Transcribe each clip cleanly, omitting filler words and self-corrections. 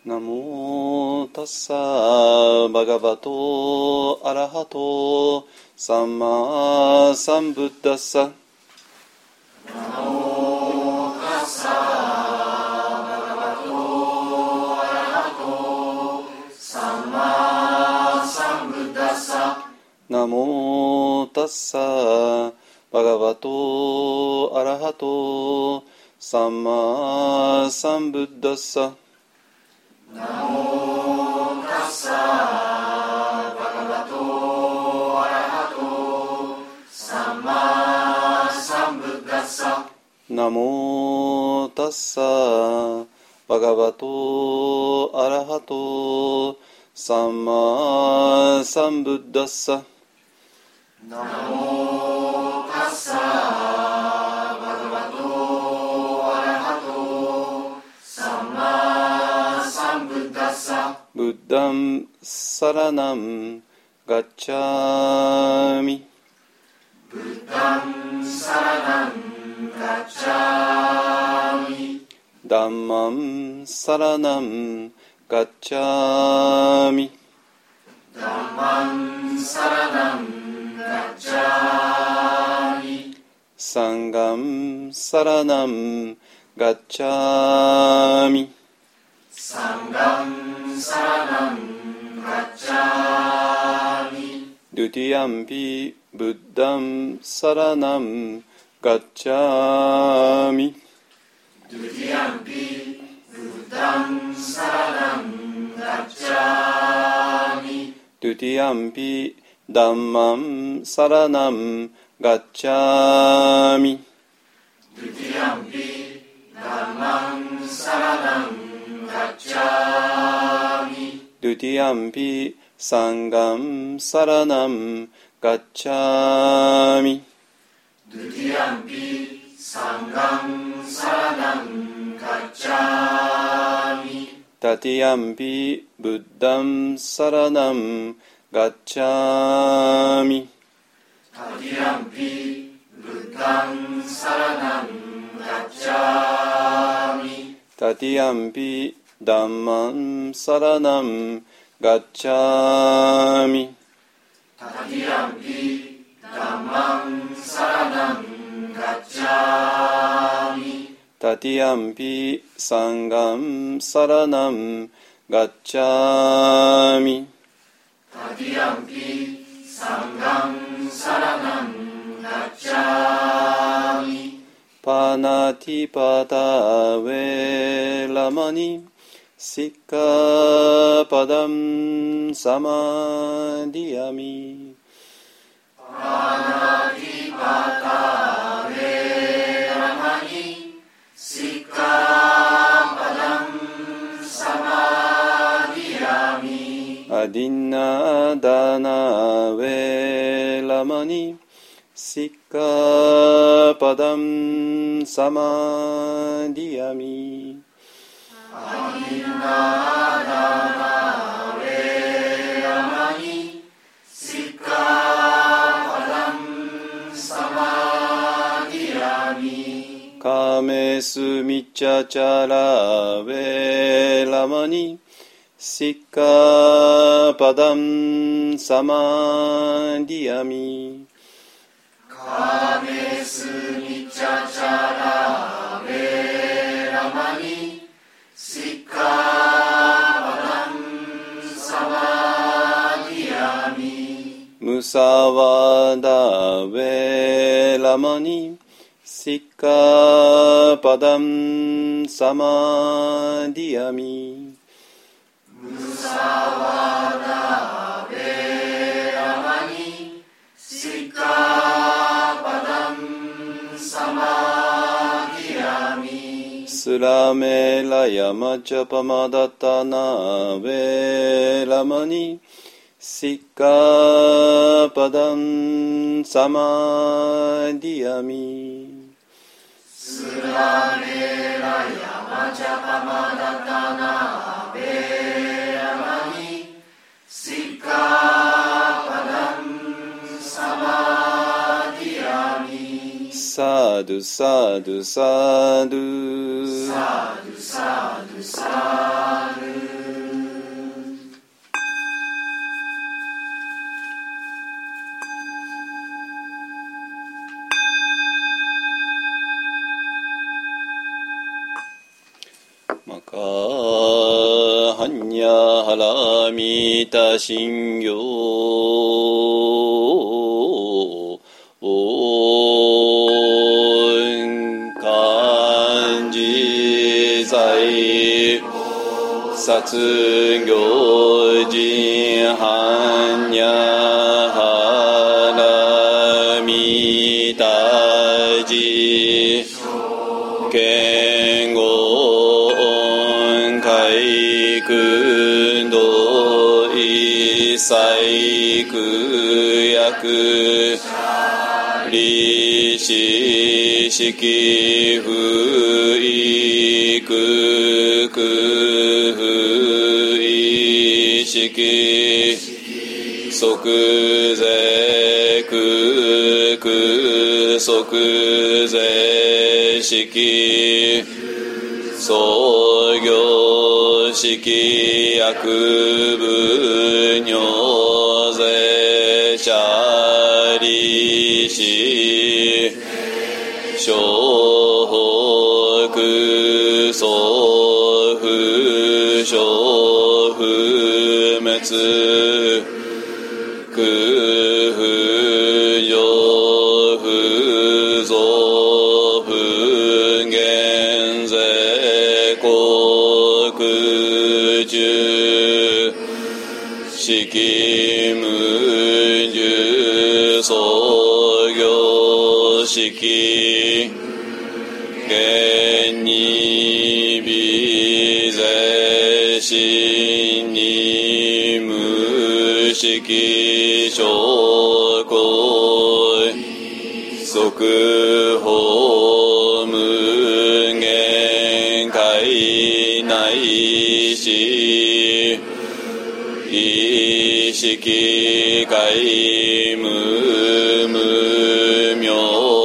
ナモタッサーバガバトアラハトサンマサンブッダッサ。 ナモタッサーバガバトアラハトサンマサンブッダッサ。 ナモタッサーバガバトアラハトサンマサンブッダッサ。 ナモタッサーバガバトアラハトサンマサンブッダッサ。 ナモタッサーバガバトアラハトサンマサンブッダッサ。 ナモタッサーバガバトアラハトサンマサンブッダッサ。 ブッダンサラナンガッチャミ。 ブッダンサラナンガッチャミ。 ダンマンサラナンガッチャミ。 ダンマンサラナンガッチャミ。 サンガンサラナンガッチャミ。 サンガンサラナンガッチャミ。 ドゥティアンピブッダンサラナンガッチャミ。 ドゥティアンピブッダンサラナンガッチャミ。 ドゥティアンピダンマンサラナンガッチャミ。 ドゥティアンピダンマンサラナンガッチャミ。 ドゥティアンピサンガンサラナンガッチャミ。 ドゥティアンピサンガンサラナンガッチャミ。 タティアンピブッダンサラナンガッチャミ。 タティアンピブッダンサラナンガッチャミ。 タティアンピダンマンサラナンガッチャミ。 タティアンピダンマンサラナンガッチャミ。 タティアンピサンガンサラナンガッチャミ。 タティアンピサンガンサラナンガッチャミ。 パナティパタウェラマニシッカパダンサマディアミ。 パナティパタウェラマニシッカパダンサマディアミ。 アディナダナウェラマニシッカパダンサマディアミ。 アディナダナウェラマニシッカパダンサマディアミ。 カメスミチャチャラウェラマニシッカパダンサマディアミ。 カメスミチャチャラウェラマニシッカパダンサマディアミ。 ムサワダウェラマニシッカパダンサマディアミ。 ムサワダウェラマニシッカパダンサマディアミ。 スラメラヤマチャパマダタナウェラマニシッカパダンサマディアミ。 スラメラヤマチャパマダタナベラマニシッカパダンサマディアミ。 サドゥサドゥサドゥサドゥサドゥサドゥかはんにゃはらみたしんぎょ漢字在殺行人はんにゃはらみたじ剣言海空道一切空薬利子式不意空空不意識即税空空即税式創業式薬部尿税者利子小北総不小不滅空不上不増不減税国中式無住創業式現に微税心に無式証拠即法無限界内し意識界無無明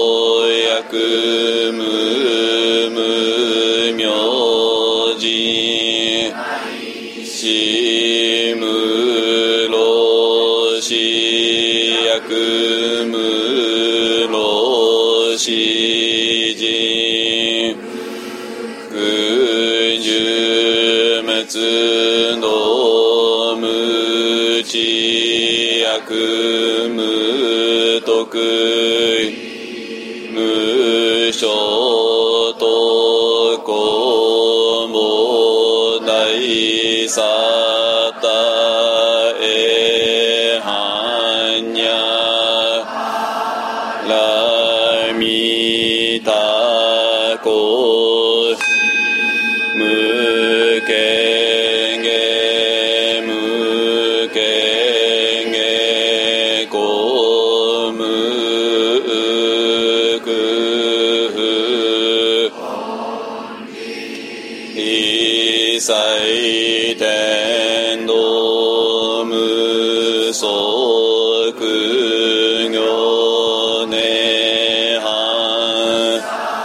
薬無無明人死無老死薬無老死人軍十滅道無知薬無徳無所得公も大サタエハンニャラミタコ無権限無権限公無空一切天道無足行涅槃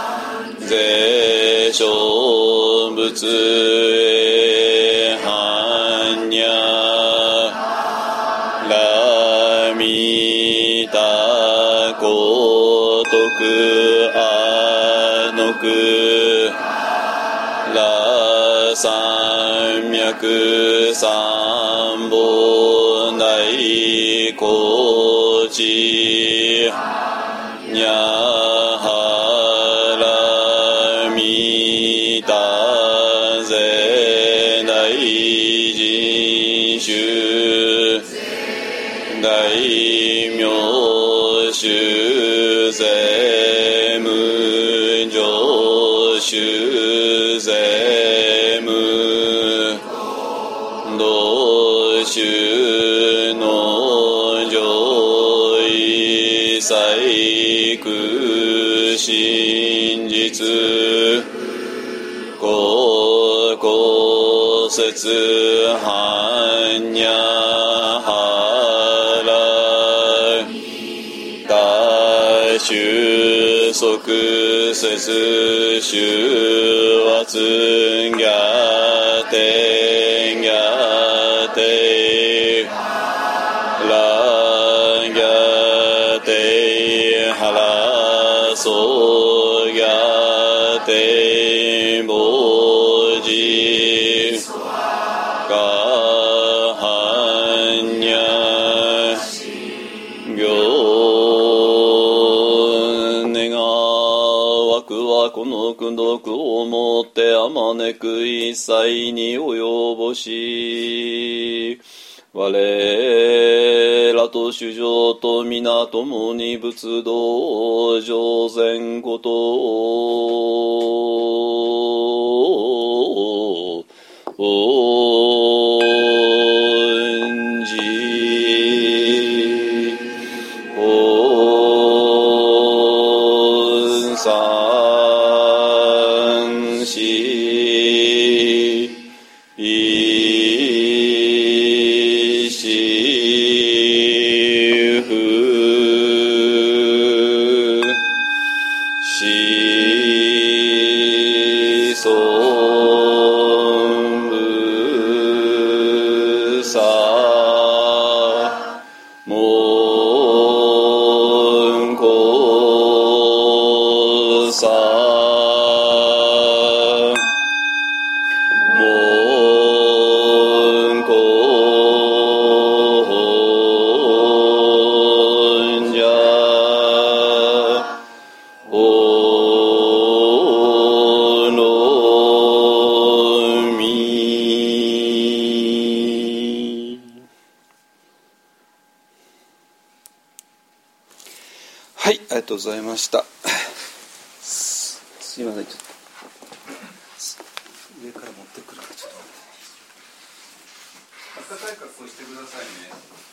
税小仏へ般若ラミタコ徳阿nuk羅山脈三本大高知にゃはらみたぜ大人衆大名衆税無常衆税無道衆の上位細工真実高校説般若波羅大収束節修圧ギャテギャテラギャテハラソギャテボジをもってあまねく一切に及ぼし、我らと主情と皆共に仏道上善ことを恩じ恩三し一しふしそむさもんこさもんこんじゃおのみ。はい、ありがとうございました。すいません、ちょっと上から持ってくるからちょっと待って。暖かい格好してくださいね。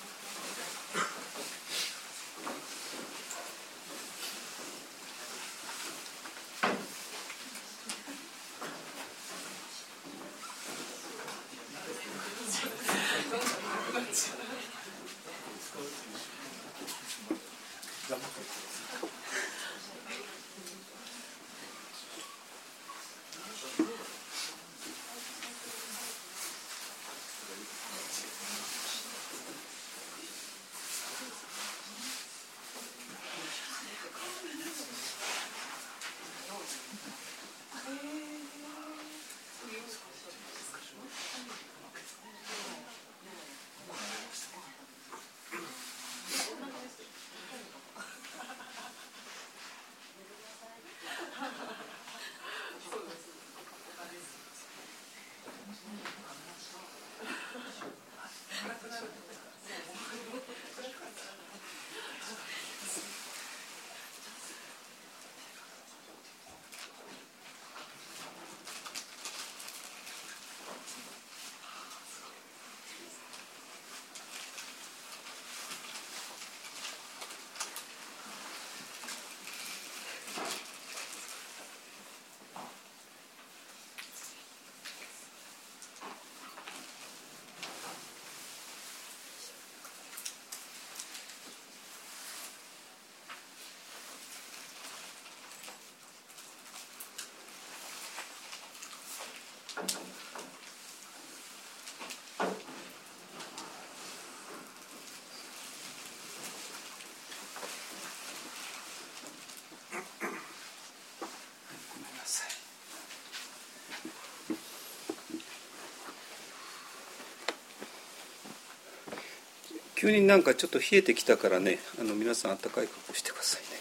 急になんかちょっと冷えてきたからね、皆さん暖かい格好してくださいね。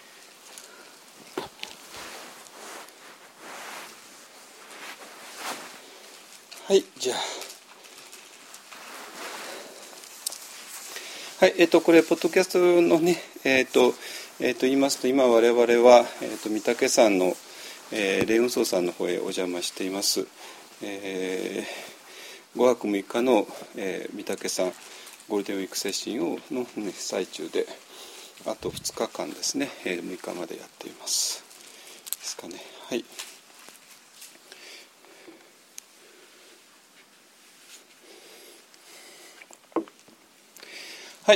はい、じゃあ、はい、これポッドキャストのね、言いますと、今我々は、御嶽山の、霊雲荘さんの方へお邪魔しています。5泊6日の、御嶽山ゴールデンウィークセッションの、ね、最中で、あと2日間ですね、6日までやっています。ですかね。はい。はい、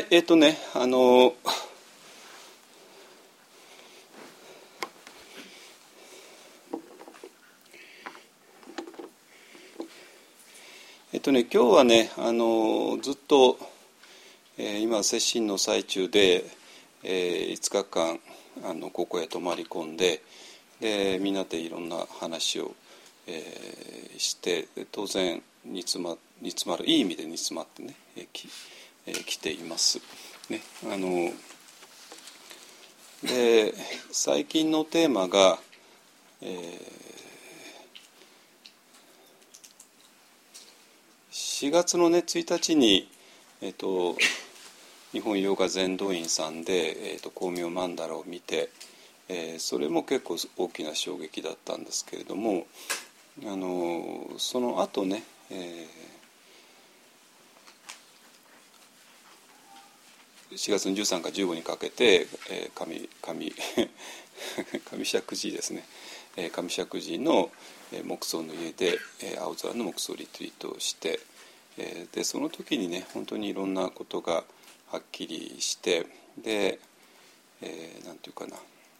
今日はね、ずっと、今接心の最中で、5日間ここへ泊まり込んで、みんなでいろんな話を、して当然煮詰まる、いい意味で煮詰まってね、来ています。ね、で最近のテーマが、 4月のね1日に、日本ヨガ禅道院さんで、光明曼荼羅を見て、それも結構大きな衝撃だったんですけれども、その後ね、4月の13から15にかけて、上石寺ですね、上石寺の木葬の家で、青空の木葬リトリートをして、でその時にね本当にいろんなことがはっきりして、で、なんていうかな、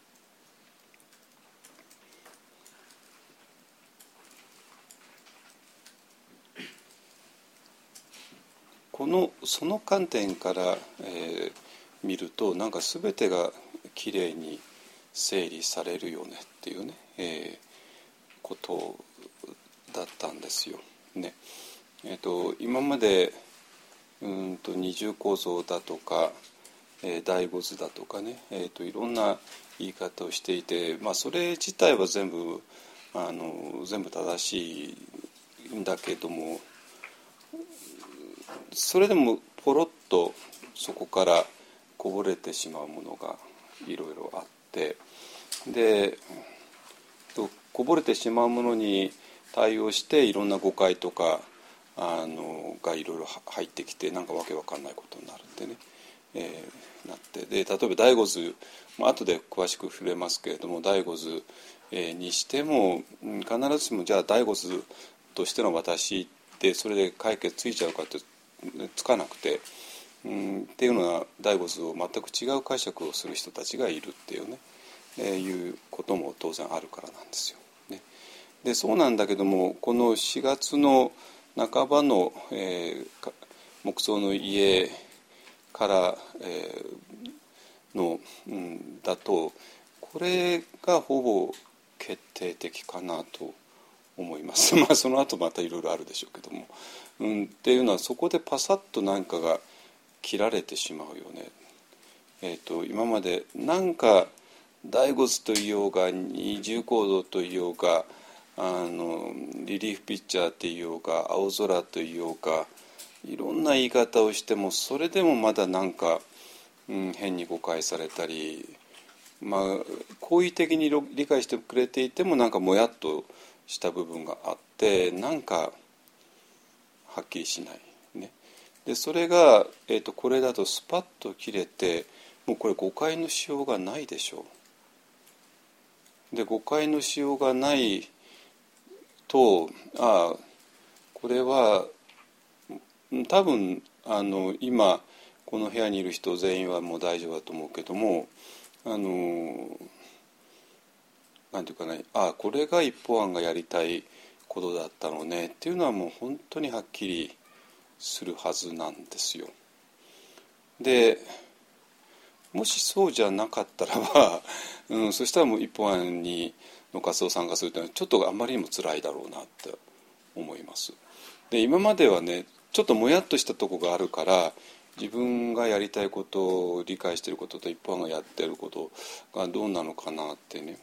その観点から、見るとなんか全てがきれいに整理されるよねっていうね、ことだったんですよ。ね今まで二重構造だとか、第五図だとかね、いろんな言い方をしていて、それ自体は全部正しいんだけども、それでもポロッとそこからこぼれてしまうものがいろいろあって、でこぼれてしまうものに対応していろんな誤解とかがいろいろ入ってきて、なんかわけわかんないことになるってね、なって、で例えば第五図、後で詳しく触れますけれども、第五図、にしても必ずしもじゃあ第五図としての私ってそれで解決ついちゃうかってつかなくて、っていうのは第五図を全く違う解釈をする人たちがいるっていうね、いうことも当然あるからなんですよ。ね、でそうなんだけども、この4月の半ばの、木葬の家から、の、だとこれがほぼ決定的かなと思います。その後またいろいろあるでしょうけども、っていうのはそこでパサッと何かが切られてしまうよね。今までなんか第五図といようが二重構造といようがリリーフピッチャーといようが青空といようがいろんな言い方をしても、それでもまだなんか、変に誤解されたり、好意的に理解してくれていてもなんかもやっとした部分があって、なんかはっきりしない、ね、でそれが、これだとスパッと切れて、もうこれ誤解のしようがないでしょう。で誤解のしようがないと、これは多分今この部屋にいる人全員はもう大丈夫だと思うけども、なんていうかね、これが一方案がやりたいことだったのねっていうのはもう本当にはっきりするはずなんですよ。でもしそうじゃなかったらば、そしたらもう一方案の活動参加するというのはちょっとあんまりにも辛いだろうなって思います。で今まではねちょっともやっとしたとこがあるから、自分がやりたいことを理解していることと一般がやっていることがどうなのかなってね、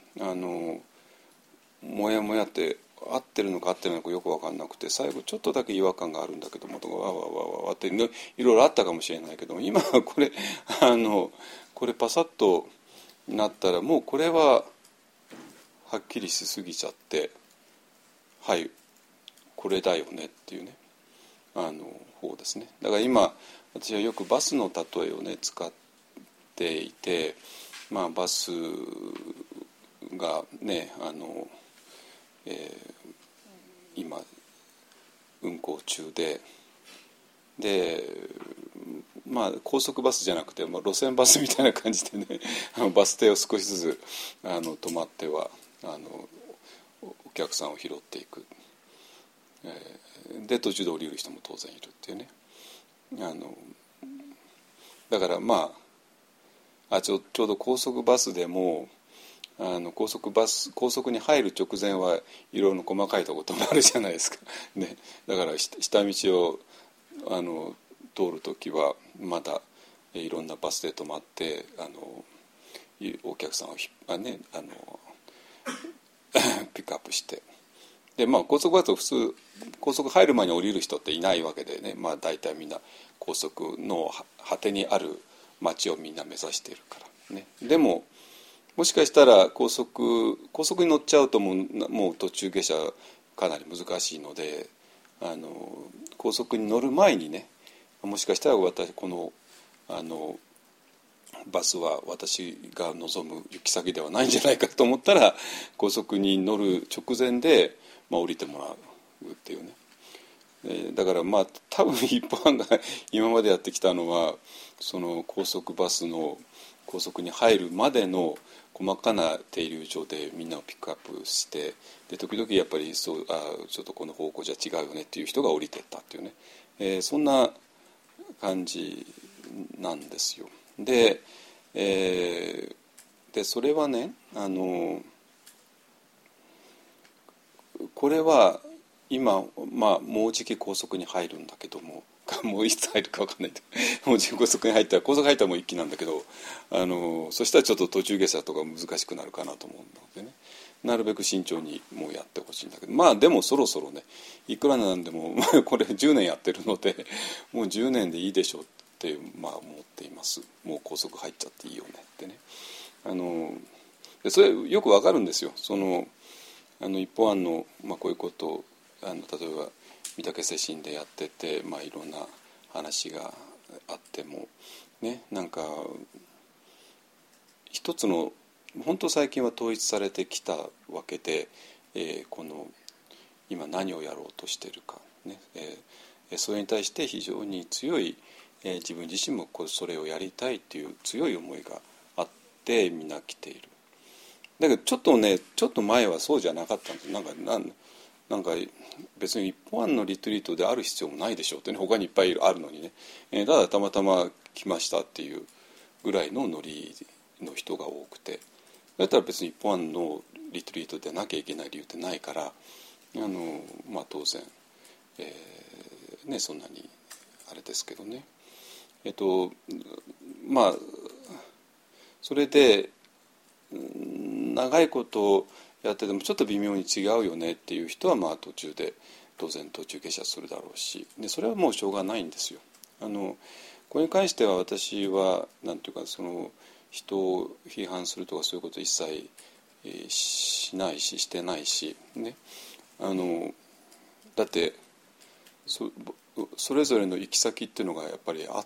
もやもやって合ってるのか合ってないのかよく分かんなくて、最後ちょっとだけ違和感があるんだけどもとかわわわわっていろいろあったかもしれないけども、今はこれこれパサッとなったらもうこれははっきりしすぎちゃって、はいこれだよねっていうね方ですね。だから今私はよくバスの例えをね使っていて、バスがね今運行中で高速バスじゃなくて、路線バスみたいな感じでねバス停を少しずつ止まってはお客さんを拾っていく、で途中で降りる人も当然いるっていうね、だからちょうど高速バスでも高速に入る直前はいろいろ細かいところもあるじゃないですか、ね、だから下道を通るときはまだいろんなバスで止まってお客さんをピックアップしてで高速バス普通高速入る前に降りる人っていないわけでね、大体みんな高速の果てにある町をみんな目指しているからね。でももしかしたら高速に乗っちゃうともう途中下車かなり難しいので、高速に乗る前にね、もしかしたらこのバスは私が望む行き先ではないんじゃないかと思ったら、高速に乗る直前で、降りてもらうっていうね。だから多分一般が今までやってきたのは、その高速バスの高速に入るまでの細かな停留所でみんなをピックアップして、で時々やっぱりちょっとこの方向じゃ違うよねっていう人が降りてったっていうね、そんな感じなんですよ。でそれはね、これは今、もうじき高速に入るんだけども、もういつ入るか分かんないもうじき高速に入ったらもう一気なんだけど、そしたらちょっと途中下車とか難しくなるかなと思うのでね、なるべく慎重にもうやってほしいんだけど、でもそろそろね、いくらなんでもこれ10年やってるので、もう10年でいいでしょうって思っています。もう高速入っちゃっていいよねってね。それよくわかるんですよ。一方案の、こういうことを例えば御嶽精神でやってて、いろんな話があってもね、なんか一つの本当最近は統一されてきたわけで、この今何をやろうとしているかね、それに対して非常に強い、自分自身もそれをやりたいという強い思いがあってみんな来ている。だけどちょっと前はそうじゃなかったんです。なんか別に一本案のリトリートである必要もないでしょうってね、他にいっぱいあるのにね、ただたまたま来ましたっていうぐらいのノリの人が多くて、だったら別に一本案のリトリートでなきゃいけない理由ってないから、当然、そんなにあれですけどね。それで長いことやっててもちょっと微妙に違うよねっていう人は途中で当然途中下車するだろうし、でそれはもうしょうがないんですよ。これに関しては私はなんていうか、その人を批判するとかそういうこと一切、しないししてないしね。だってそれぞれの行き先っていうのがやっぱりあって、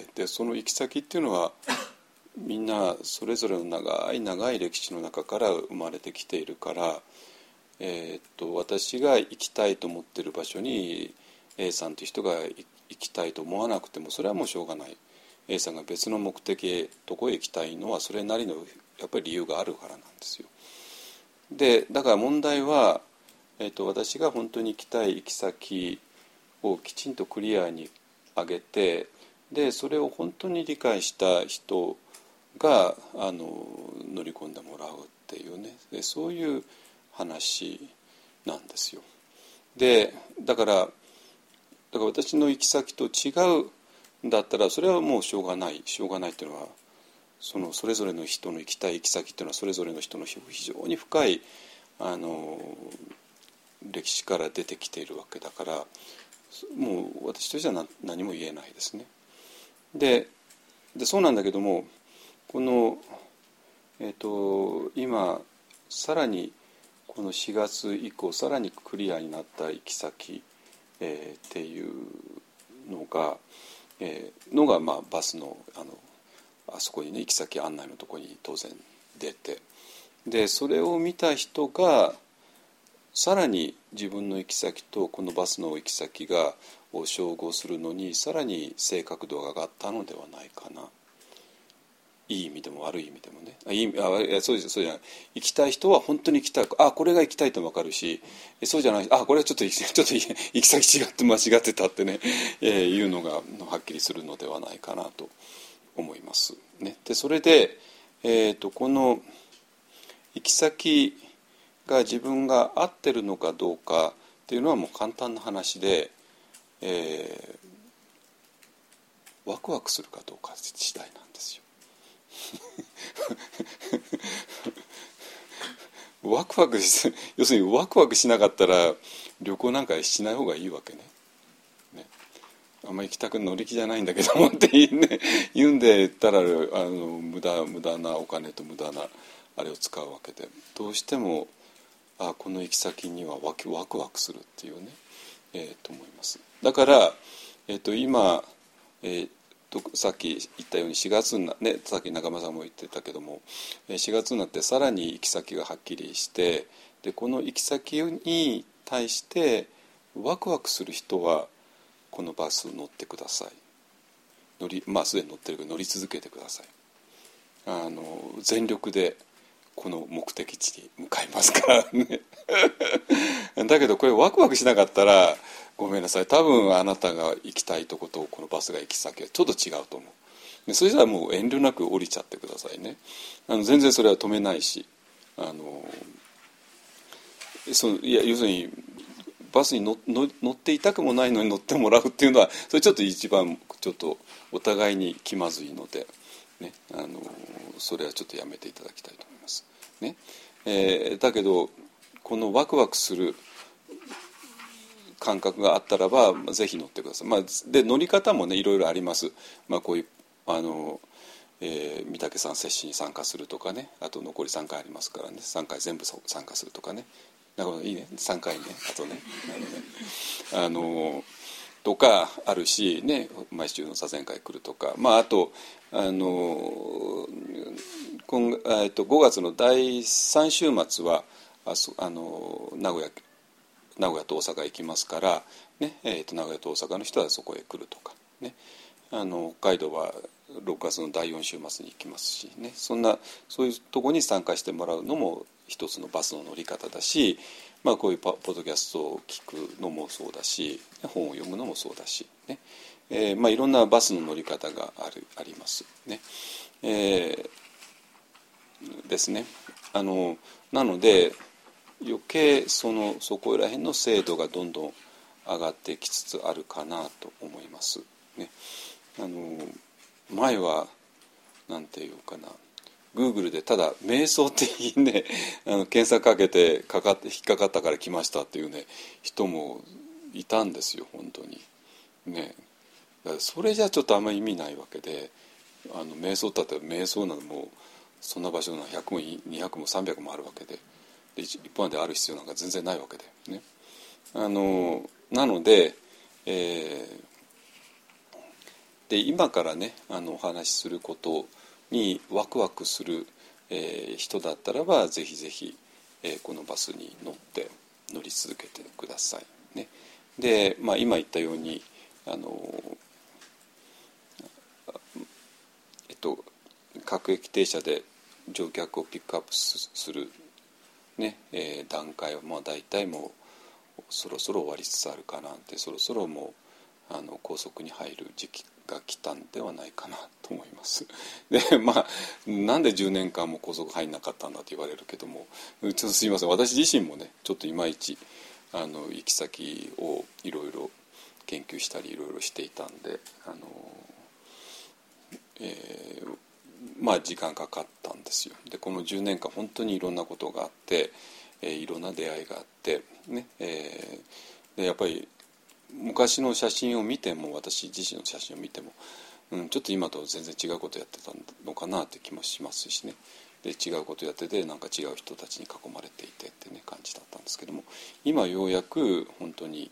でその行き先っていうのはみんなそれぞれの長い長い歴史の中から生まれてきているから、私が行きたいと思っている場所に A さんという人が行きたいと思わなくてもそれはもうしょうがない。 A さんが別の目的へどこへ行きたいのはそれなりのやっぱり理由があるからなんですよ。でだから問題は、私が本当に行きたい行き先をきちんとクリアに上げて、でそれを本当に理解した人が乗り込んでもらうっていうね、でそういう話なんですよ。でだから私の行き先と違うんだったらそれはもうしょうがないっていうのは、それぞれの人の行きたい行き先っていうのはそれぞれの人の非常に深い歴史から出てきているわけだから、もう私としては何も言えないですね。でそうなんだけども、この、今さらにこの4月以降さらにクリアになった行き先、っていうのが、バスのあそこにね行き先案内のところに当然出て、でそれを見た人がさらに自分の行き先とこのバスの行き先を照合するのにさらに正確度が上がったのではないかな。いい意味でも悪い意味でもね。そうじゃない。行きたい人は本当に行きたい。これが行きたいと分かるし、そうじゃない。これはちょっと行き先間違ってたってね、いうのがはっきりするのではないかなと思います。ね、でそれで、この行き先が自分が合ってるのかどうかっていうのはもう簡単な話で、ワクワクするかどうか次第なんですよ。 ワクワクし要するにワクワクしなかったら旅行なんかしない方がいいわけね。あんまり行きたく乗り気じゃないんだけどもって言うんでたら無駄なお金と無駄なあれを使うわけで、どうしてもこの行き先にはワクワクするっていうね、と思います。だから、今、さっき言ったように4月にね、さっき中村さんも言ってたけども4月になってさらに行き先がはっきりして、でこの行き先に対してワクワクする人はこのバス乗ってください。すでに乗ってるけど乗り続けてください。全力でこの目的地に向かいますからねだけどこれワクワクしなかったらごめんなさい、多分あなたが行きたいとことこのバスが行き先はちょっと違うと思う。でそれじゃあもう遠慮なく降りちゃってくださいね。全然それは止めないし、要するにバスに乗っていたくもないのに乗ってもらうっていうのはそれちょっと一番ちょっとお互いに気まずいので、ね、それはちょっとやめていただきたいと思います、ね。だけどこのワクワクする感覚があったらばぜひ乗ってください。で乗り方もねいろいろあります。こういう御嶽山接種に参加するとかね、あと残り3回ありますからね、3回全部参加するとかね、なるほどいいね3回ね、あとねとかあるしね、毎週の座禅会来るとか、あと5月の第3週末は名古屋と大阪行きますから、ね名古屋と大阪の人はそこへ来るとかね、北海道は6月の第4週末に行きますしね、そういうとこに参加してもらうのも一つのバスの乗り方だし、こういうポッドキャストを聞くのもそうだし、本を読むのもそうだし、ねいろんなバスの乗り方がありますね。ですね。なので余計そこら辺の精度がどんどん上がってきつつあるかなと思いますね。前はなんていうかな、Google でただ瞑想ってね検索かけて引っかかったから来ましたっていうね人もいたんですよ本当にね。だからそれじゃちょっとあんまり意味ないわけで、瞑想だって瞑想なのもそんな場所が100も200も300もあるわけで、一般である必要なんか全然ないわけでね。なので、今からねお話しすることにワクワクする、人だったらばぜひぜひ、このバスに乗り続けてくださいね。で、今言ったように各駅停車で乗客をピックアップする、ね段階は大体もうそろそろ終わりつつあるかなって、そろそろもう高速に入る時期が来たんではないかなと思います。でなんで10年間も高速入んなかったんだと言われるけども、ちょっとすいません、私自身もねちょっといまいち行き先をいろいろ研究したりいろいろしていたんで時間かかったんですよ。でこの10年間本当にいろんなことがあって、いろんな出会いがあってね、でやっぱり昔の写真を見ても、私自身の写真を見ても、ちょっと今と全然違うことやってたのかなって気もしますしね。で違うことやっててなんか違う人たちに囲まれていてってね感じだったんですけども、今ようやく本当に、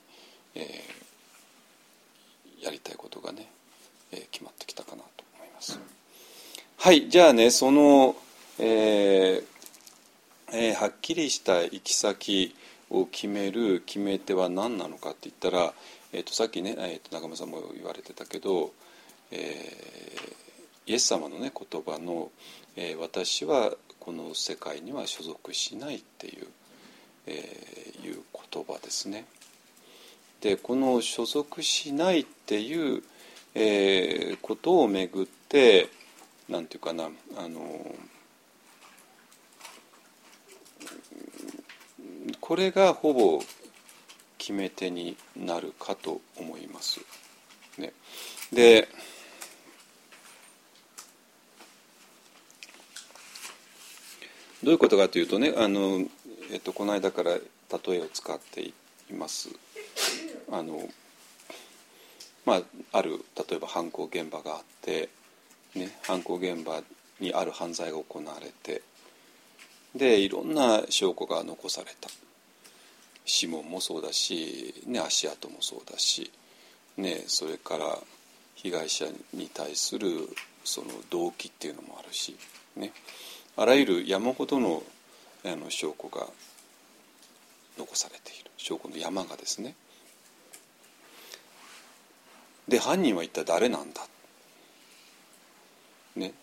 やりたいことがね、決まってきたかなと思います。はい、じゃあねはっきりした行き先を決め手は何なのかって言ったら、さっきね、中村さんも言われてたけど、イエス様のね言葉の、私はこの世界には所属しないっていう、いう言葉ですね。でこの所属しないっていう、ことをめぐってなんていうかなこれがほぼ決め手になるかと思います、ね。でどういうことかというとねこの間から例えを使っています。ある例えば犯行現場があって、ね、犯行現場にある犯罪が行われて、でいろんな証拠が残された。指紋もそうだし、ね、足跡もそうだし、ね、それから被害者に対するその動機っていうのもあるし、ね、あらゆる山ほどの証拠が残されている。証拠の山がですね。で犯人は一体誰なんだ、ね、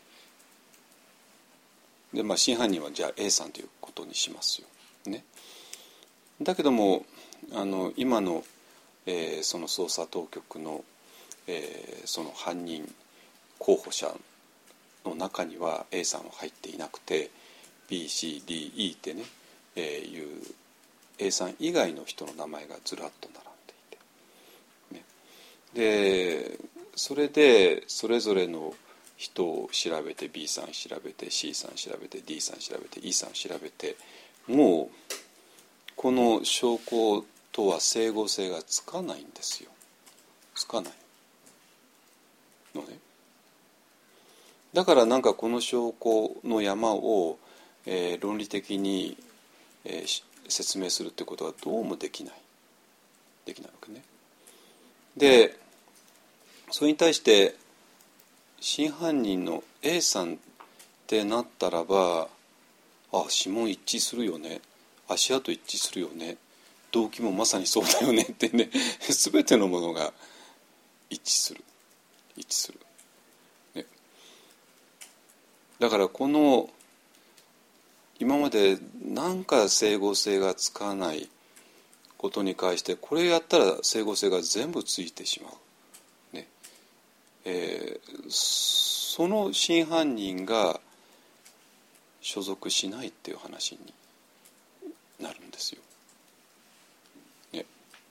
で真犯人はじゃあ A さんということにしますよ、ね、だけども今の、その捜査当局の、その犯人候補者の中には A さんは入っていなくて BCDE ってね、いう A さん以外の人の名前がずらっと並んでいて、ね、でそれでそれぞれの人を調べて B さん調べて C さん調べて D さん調べて E さん調べて、もうこの証拠とは整合性がつかないんですよ。つかないのね。だからなんかこの証拠の山を、論理的に、説明するってことはどうもできないわけね。でそれに対して真犯人の A さんってなったらば、指紋一致するよね、足跡一致するよね、動機もまさにそうだよねってね全てのものが一致する、ね、だからこの今までなんか整合性がつかないことに関して、これやったら整合性が全部ついてしまう、ね、その真犯人が所属しないっていう話になるんですよ。ね、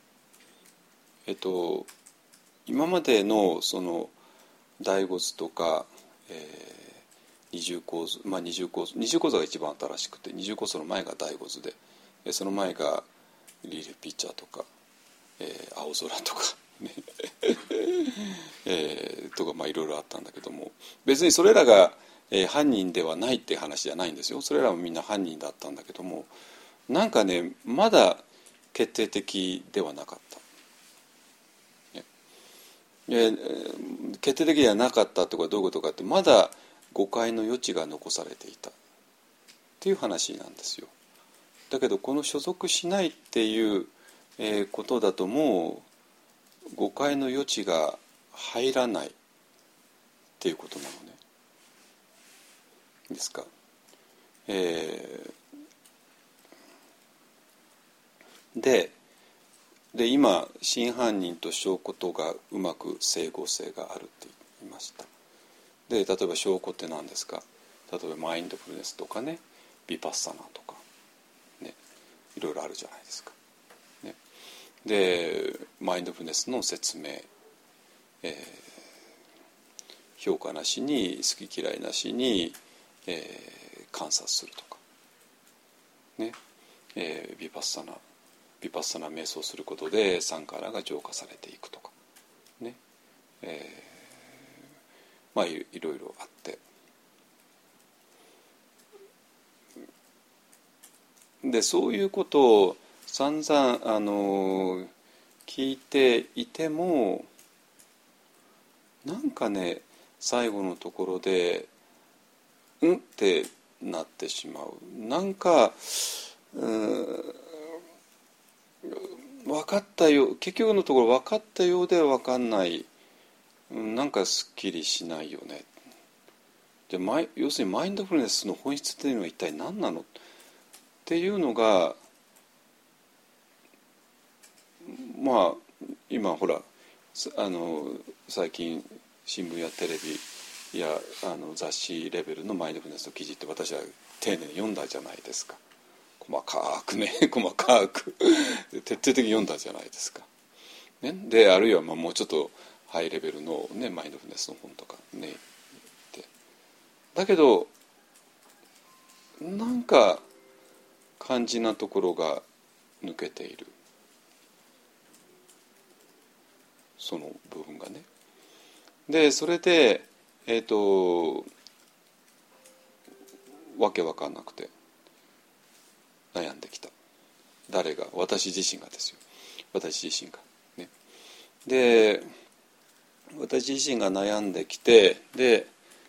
今までのその第五図とか、二重構造、二重構造が一番新しくて、二重構造の前が第五図で、その前がリーレピッチャーとか、青空とかねとかいろいろあったんだけども、別にそれらが、犯人ではないって話じゃないんですよ。それらもみんな犯人だったんだけども、なんかねまだ決定的ではなかった、ね、決定的ではなかったってことはどういうことかって、まだ誤解の余地が残されていたっていう話なんですよ。だけどこの所属しないっていう、ことだともう誤解の余地が入らないっていうことなのね。ですか。で今真犯人と証拠とがうまく整合性があるって言いました。で例えば証拠って何ですか。例えばマインドフルネスとかね、ビパッサナとかね、いろいろあるじゃないですか、ね、でマインドフルネスの説明、評価なしに好き嫌いなしに、観察するとかね、ビパッサナ瞑想することでサンカーラが浄化されていくとかね、いろいろあって、でそういうことを散々聞いていても、なんかね最後のところでってなってしまう。なんか分かったよ、結局のところ分かったようで分かんない、なんかすっきりしないよね。で要するにマインドフルネスの本質っていうのは一体何なのっていうのが、今ほら最近新聞やテレビや雑誌レベルのマインドフルネスの記事って私は丁寧に読んだじゃないですか。細かく徹底的に読んだじゃないですか、ね、であるいはもうちょっとハイレベルの、ね、マインドフルネスの本とかねだけどなんか肝心なところが抜けている、その部分がね。でそれでわけわかんなくて悩んできた。誰が？私自身がですよ。私自身がね。で私自身が悩んできて、で、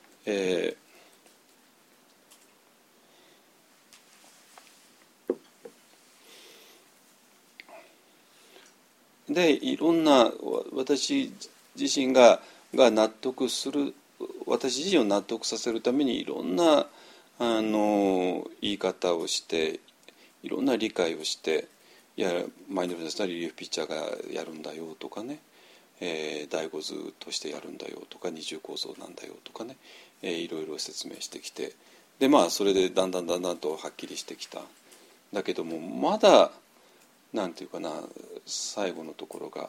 いろんな私自身が納得する、私自身を納得させるためにいろんな言い方をして、いろんな理解をして、いやマインドフルネスなリリーフピッチャーがやるんだよとかね、第五図としてやるんだよとか、二重構造なんだよとかね、いろいろ説明してきて、でそれでだんだんとはっきりしてきた。だけどもまだなんていうかな、最後のところが、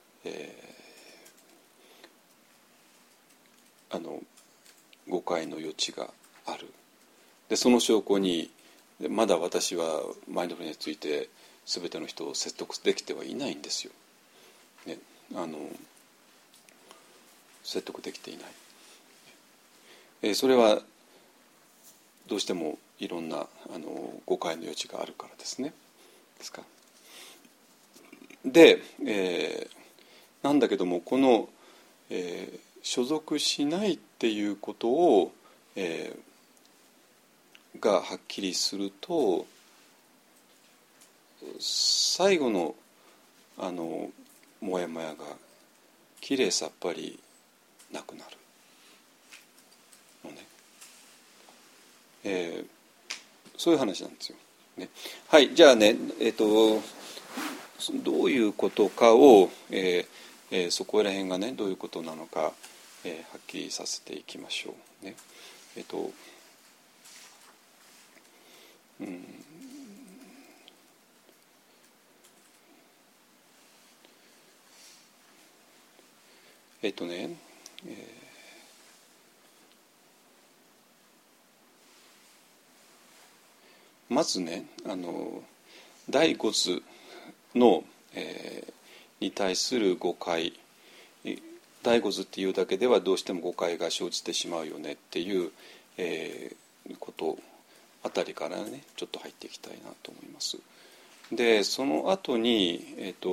誤解の余地がある。でその証拠にまだ私はマインドフルネスについて全ての人を説得できてはいないんですよ、ね、説得できていない、それはどうしてもいろんな誤解の余地があるからですね。ですか。で、なんだけどもこの、所属しないっていうことを、がはっきりすると、最後のモヤモヤがきれいさっぱりなくなるのね、そういう話なんですよ、ね。はい、じゃあね、どういうことかを、そこら辺がねどういうことなのか、はっきりさせていきましょうね。まずね第五図の、に対する誤解、第五図っていうだけではどうしても誤解が生じてしまうよねっていう、ことあたりからねちょっと入っていきたいなと思います。でその後に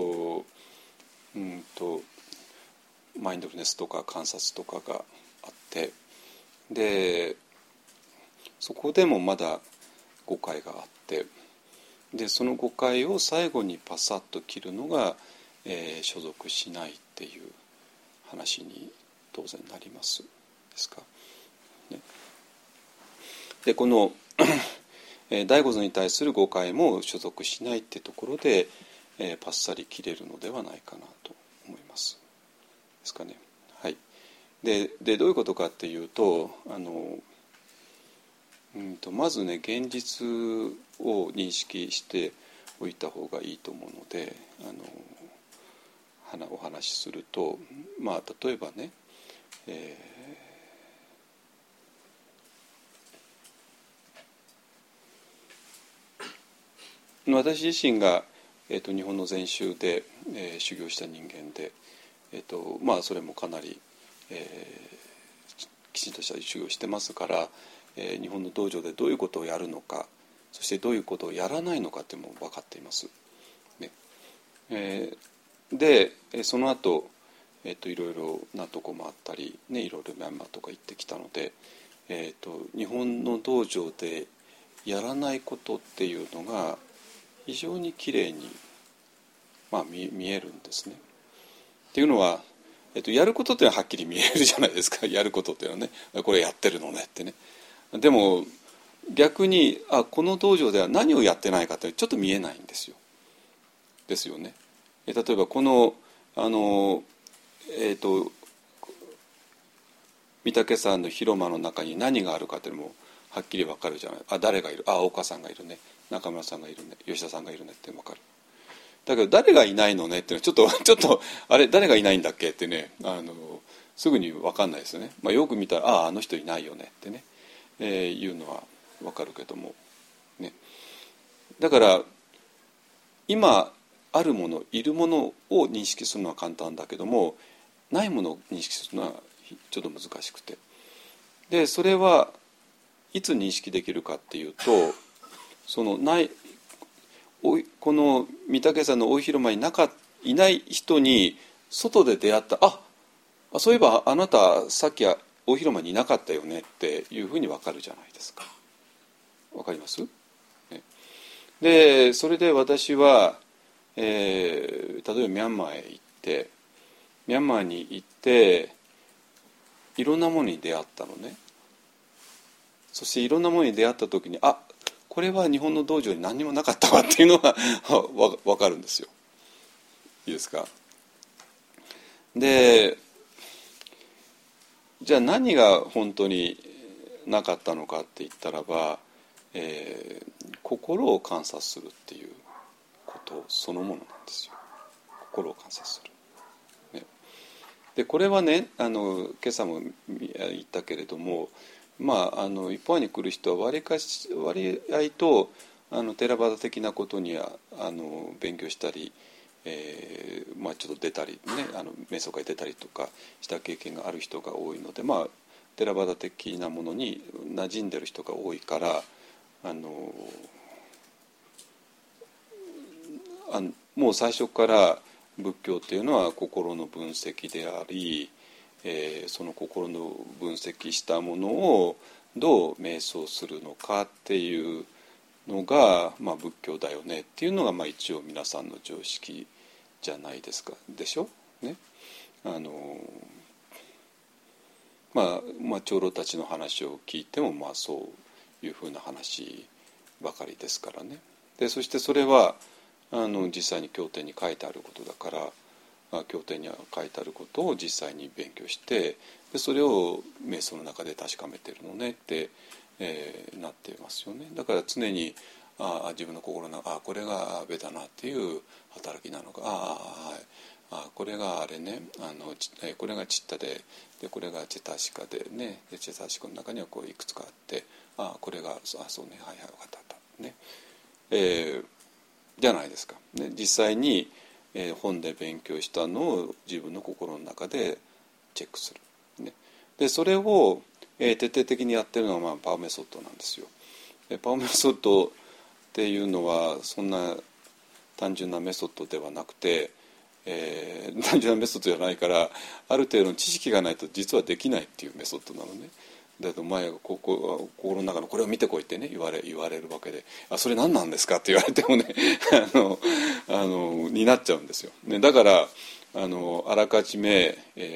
マインドフルネスとか観察とかがあって、でそこでもまだ誤解があって、でその誤解を最後にパサッと切るのが、所属しないっていう話に当然なりますですか、ね。でこの第五図に対する誤解も所属しないってところで、パッサリ切れるのではないかなと思いますですかね。はい。でどういうことかっていうとまずね現実を認識しておいた方がいいと思うのでお話しすると、例えばね、私自身が、日本の禅宗で、修行した人間で、それもかなり、きちんとした修行してますから、日本の道場でどういうことをやるのか、そしてどういうことをやらないのかっていうのも分かっています、ね。でその後、いろいろなとこもあったり、ね、いろいろミャンマーとか行ってきたので、日本の道場でやらないことっていうのが非常にきれいに、見えるんですね。っていうのは、やることっていうのははっきり見えるじゃないですか。やることっていうのはね、これやってるのねってね。でも逆にこの道場では何をやってないかってちょっと見えないんですよ。ですよね。例えばこの御嶽山の広間の中に何があるかっていうのもはっきり分かるじゃない。誰がいる、岡さんがいるね、中村さんがいるね、吉田さんがいるねって分かる。だけど誰がいないのねっていうのはちょっとあれ誰がいないんだっけってねすぐに分かんないですよね。よく見たらあの人いないよねってね、いうのは分かるけどもね。 だから今あるもの、いるものを認識するのは簡単だけども、ないものを認識するのはちょっと難しくて、でそれはいつ認識できるかっていうと、そのないこの御嶽山の大広間にいない人に外で出会った、そういえばあなたさっき大広間にいなかったよねっていうふうに分かるじゃないですか。分かります？ね、でそれで私は、例えばミャンマーへ行って、ミャンマーに行っていろんなものに出会ったのね。そしていろんなものに出会った時に、これは日本の道場に何にもなかったわっていうのが分かるんですよ。いいですか？でじゃあ何が本当になかったのかって言ったらば、心を観察するっていうことそのものなんですよ。心を観察する、ね、でこれはね、今朝も言ったけれども、一般に来る人は割合とテラバダ的なことには勉強したり、ちょっと出たりね、瞑想会出たりとかした経験がある人が多いので、テラバダ的なものに馴染んでる人が多いから、もう最初から仏教っていうのは心の分析であり、その心の分析したものをどう瞑想するのかっていうのが、仏教だよねっていうのが、一応皆さんの常識じゃないですか。でしょ？ね。長老たちの話を聞いても、そういうふうな話ばかりですからね。でそしてそれは実際に経典に書いてあることだから、経典には書いてあることを実際に勉強して、でそれを瞑想の中で確かめてるのねって、なっていますよね。だから常に自分の心のこれがベダナっていう働きなのか、これがあれね、これがチッタで、これがチェタシカでね、でチェタシカの中にはこういくつかあって、これがそうね、はいはい分かったね、じゃないですか、ね、実際に、本で勉強したのを自分の心の中でチェックする、ね、でそれを、徹底的にやってるのは、パオメソッドなんですよ。パオメソッドっていうのはそんな単純なメソッドではなくて、単純なメソッドじゃないから、ある程度の知識がないと実はできないっていうメソッドなのね。だと前が心の中のこれを見てこいってね言われるわけで、それ何なんですかって言われてもねになっちゃうんですよ、ね、だからあらかじめ、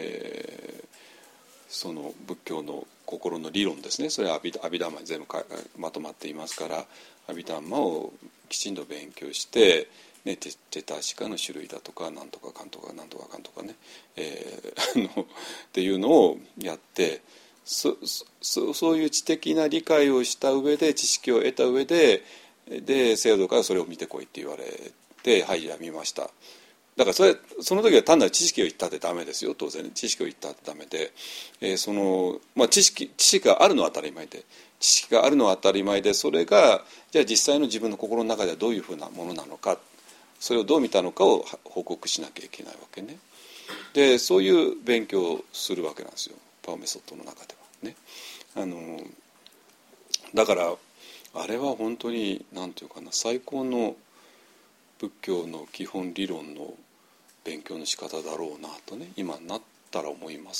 その仏教の心の理論ですね、それはアビダーマに全部まとまっていますから、アビダーマをきちんと勉強して、ね、チェタシカの種類だとかなんとかかんとかなんとかかんとかね、っていうのをやって、そういう知的な理解をした上で、知識を得た上で聖堂からそれを見てこいって言われて、はいじゃあ見ました。だからその時は単なる知識を言ったってダメですよ、当然知識を言ったってダメで、知識があるのは当たり前で、知識があるのは当たり前で、それがじゃあ実際の自分の心の中ではどういうふうなものなのか、それをどう見たのかを報告しなきゃいけないわけね。でそういう勉強をするわけなんですよ、パオメソッドの中ではね。だからあれは本当に何て言うかな、最高の仏教の基本理論の勉強の仕方だろうなとね、今になったら思います。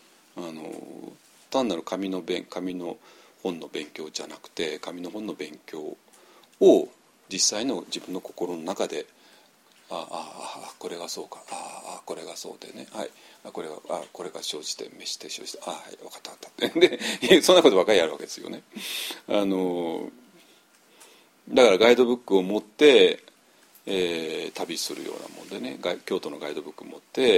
単なる紙の本の勉強じゃなくて、紙の本の勉強を実際の自分の心の中で、これがそうか、これがそうでね、はい、これが生じて滅して生じて、はい分かったでそんなことばっかりやるわけですよね。だからガイドブックを持って旅するようなもんでね、京都のガイドブック持って、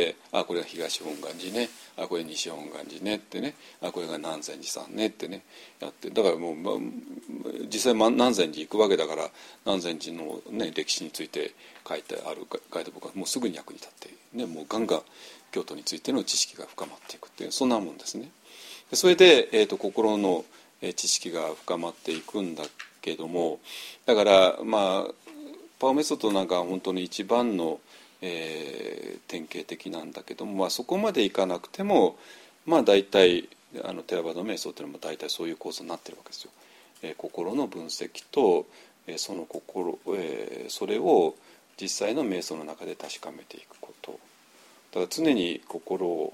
これが東本願寺ね、これ西本願寺ねってね、これが南禅寺さんねってねやって、だからもう、実際南禅寺行くわけだから、南禅寺の、ね、歴史について書いてあるガイドブックはもうすぐに役に立って、ね、もうガンガン京都についての知識が深まっていくっていう、そんなもんですね。それで、心の知識が深まっていくんだけども、だからパオメソッドなんかは本当に一番の、典型的なんだけども、そこまでいかなくても大体テラバド瞑想というのも大体そういう構造になってるわけですよ。心の分析と、その心、それを実際の瞑想の中で確かめていくこと。だから常に心を、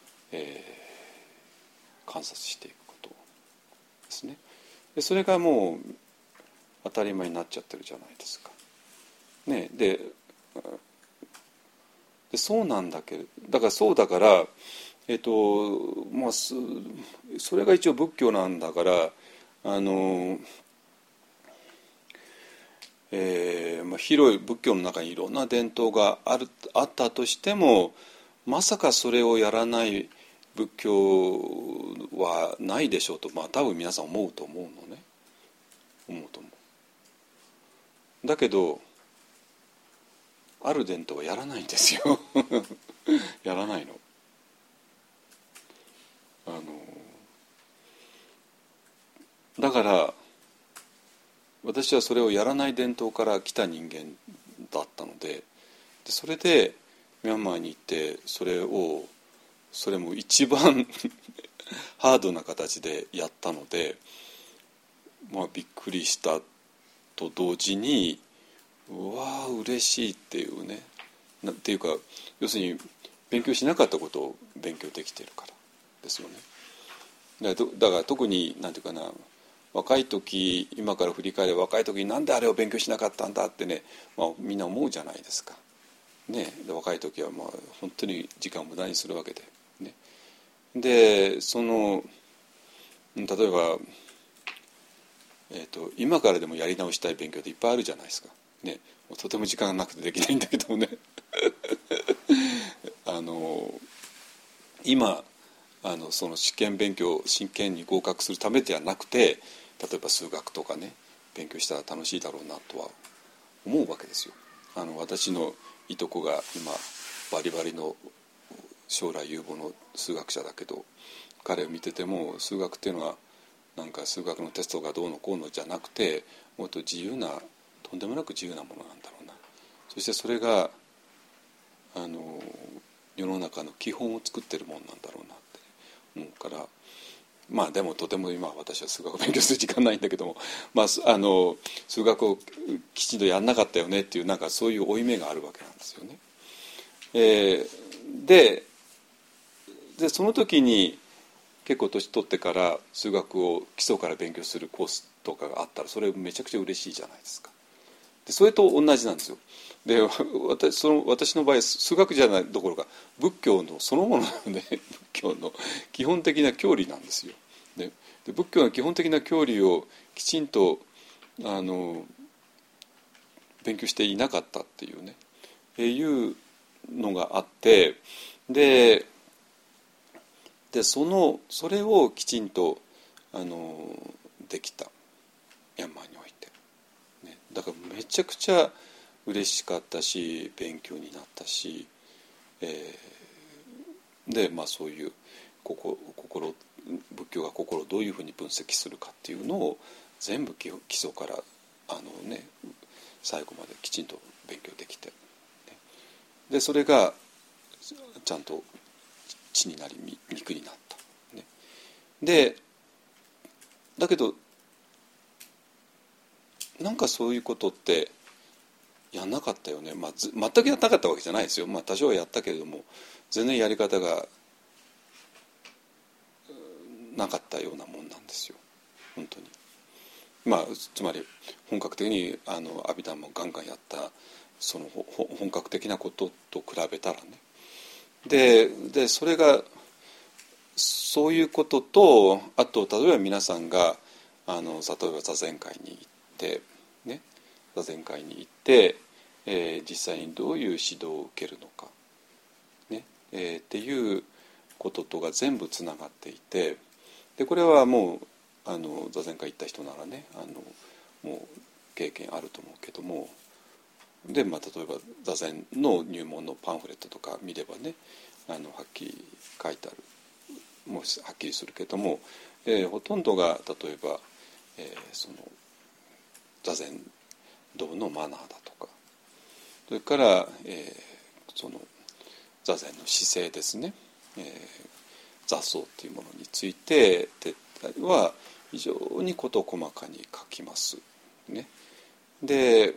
観察していくことですね。でそれがもう当たり前になっちゃってるじゃないですか。ね、でそうなんだけど、だから、それが一応仏教なんだから、広い仏教の中にいろんな伝統があったとしても、まさかそれをやらない仏教はないでしょうと、多分皆さん思うと思うのね。思うと思う。だけどある伝統はやらないんですよやらないの。だから私はそれをやらない伝統から来た人間だったので、それでミャンマーに行ってそれも一番ハードな形でやったので、びっくりしたと同時に、うわー嬉しいっていうね、っていうか要するに勉強しなかったことを勉強できてるからですよね。だから特になんていうかな、若い時、今から振り返れば若い時になんであれを勉強しなかったんだってね、みんな思うじゃないですか。ね、で若い時は本当に時間を無駄にするわけで、ね、で例えば、今からでもやり直したい勉強っていっぱいあるじゃないですか。ね、とても時間がなくてできないんだけどもね今その試験に合格するためではなくて、例えば数学とかね勉強したら楽しいだろうなとは思うわけですよ。私のいとこが今バリバリの将来有望の数学者だけど、彼を見てても数学っていうのはなんか数学のテストがどうのこうのじゃなくて、もっととんでもなく自由なものなんだろうな。そしてそれが世の中の基本を作ってるものなんだろうなって思うから、でもとても今私は数学を勉強する時間ないんだけども、数学をきちんとやんなかったよねっていう、なんかそういう負い目があるわけなんですよね。でその時に結構年取ってから数学を基礎から勉強するコースとかがあったら、それめちゃくちゃ嬉しいじゃないですか。でそれと同じなんですよ。で私の場合数学じゃないどころか仏教のそのものなので仏教の基本的な教理なんですよ。で仏教の基本的な教理をきちんと勉強していなかったっていうね、いうのがあって、でそれをきちんとできたミャンマーにおいて、ね、だからめちゃくちゃ嬉しかったし勉強になったし、でそういう仏教が心をどういうふうに分析するかっていうのを全部基礎から最後まできちんと勉強できて、ね、でそれがちゃんと血になり肉になった、ね、でだけどなんかそういうことってやんなかったよね。全くやんなかったわけじゃないですよ。多少はやったけれども全然やり方がなかったようなもんなんですよ本当に。つまり本格的に阿弥陀もガンガンやったその本格的なことと比べたらね。でそれがそういうことと、あと例えば皆さんが例えば座禅会に行ってね、座禅会に行って、実際にどういう指導を受けるのか、ねっていうこととが全部つながっていて、でこれはもう座禅会行った人ならねもう経験あると思うけども、で例えば座禅の入門のパンフレットとか見ればねはっきり書いてある、もうはっきりするけども、ほとんどが例えばその座禅道のマナーだとか、それから、その座禅の姿勢ですね、座相っていうものについては非常に事細かに書きますね。で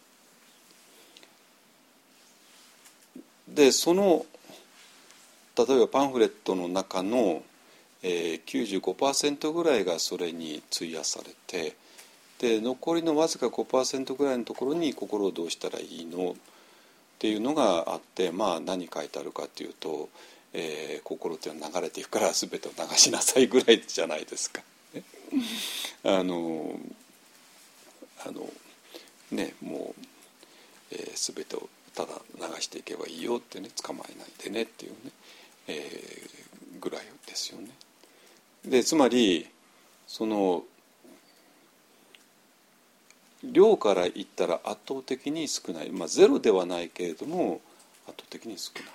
その例えばパンフレットの中の、95% ぐらいがそれに費やされて、で残りのわずか 5% ぐらいのところに心をどうしたらいいのっていうのがあって、まあ何書いてあるかっていうと、心っていうのは流れていくから全てを流しなさいぐらいじゃないですか。ね、もう、全てをただ流していけばいいよってね、捕まえないでねっていうね、ぐらいですよね。でつまりその量から言ったら圧倒的に少ない、まあゼロではないけれども圧倒的に少ない。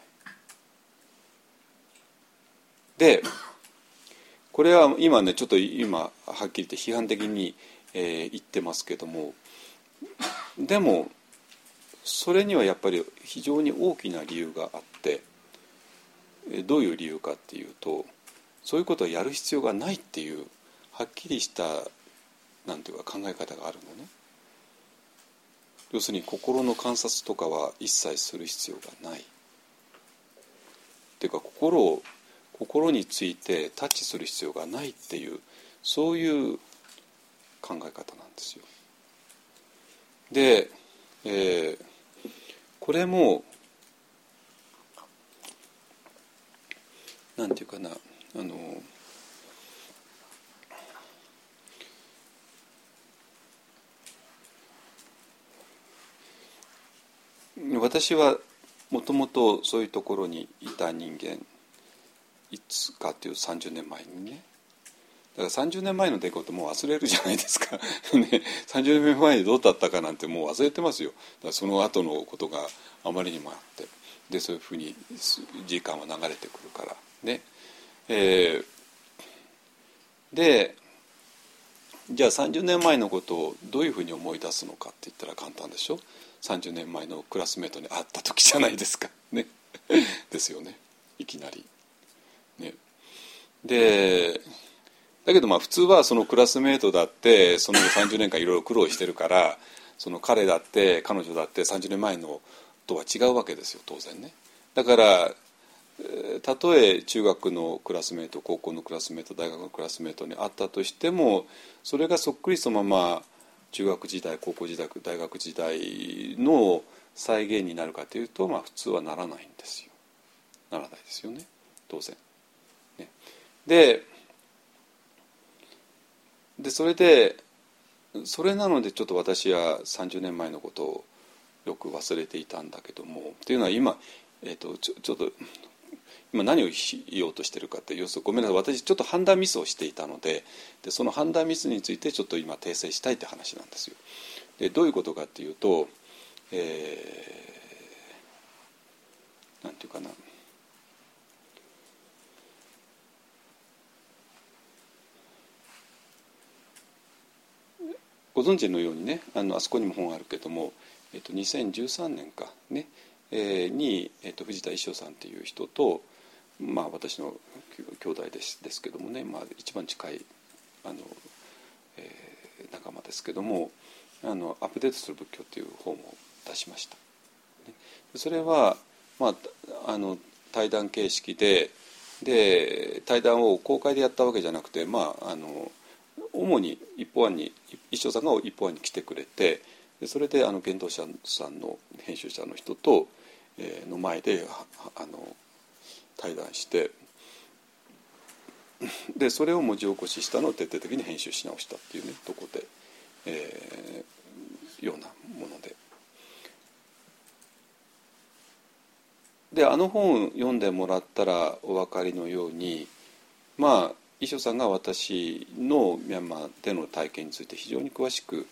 でこれは今ねちょっと今はっきり言って批判的に、言ってますけども、でもそれにはやっぱり非常に大きな理由があって、どういう理由かっていうと、そういうことをやる必要がないっていうはっきりしたなんていうか考え方があるのね。要するに心の観察とかは一切する必要がないっていうか、心についてタッチする必要がないっていう、そういう考え方なんですよ。で、これもなんていうかな、私はもともとそういうところにいた人間、いつかっていう30年前にね、だから30年前の出来事もう忘れるじゃないですか、ね、30年前にどうだったかなんてもう忘れてますよ。だからその後のことがあまりにもあって、でそういうふうに時間は流れてくるからね、でじゃあ30年前のことをどういうふうに思い出すのかって言ったら簡単でしょ。30年前のクラスメートに会った時じゃないですかねですよね、いきなりね。でだけどまあ普通はそのクラスメートだってその後30年間いろいろ苦労してるから、その彼だって彼女だって30年前のとは違うわけですよ、当然ね。だからたとえ中学のクラスメート、高校のクラスメート、大学のクラスメートに会ったとしても、それがそっくりそのまま中学時代、高校時代、大学時代の再現になるかというと、まあ普通はならないんですよ。ならないですよね、当然ね。でそれなのでちょっと私は30年前のことをよく忘れていたんだけども、っていうのは今、ちょっと今何を言おうとしてるかって、要するにごめんなさい、私ちょっと判断ミスをしていたので、その判断ミスについてちょっと今訂正したいって話なんですよ。でどういうことかっていうと、なんていうかな、ご存知のようにね、あそこにも本あるけども、2013年かね、に、藤田一生さんっていう人と、まあ私の兄弟ですけどもね、まあ、一番近い仲間ですけども、アップデートする仏教っていう本を出しました。それは、まあ、対談形式で対談を公開でやったわけじゃなくて、まあ主に一方案に一生さんが一方案に来てくれて、それで幻冬舎さんの編集者の人と、の前で対談して、でそれを文字起こししたのを徹底的に編集し直したっていうねとこで、ようなもので本読んでもらったらお分かりのように、まあ一生さんが私のミャンマーでの体験について非常に詳しく、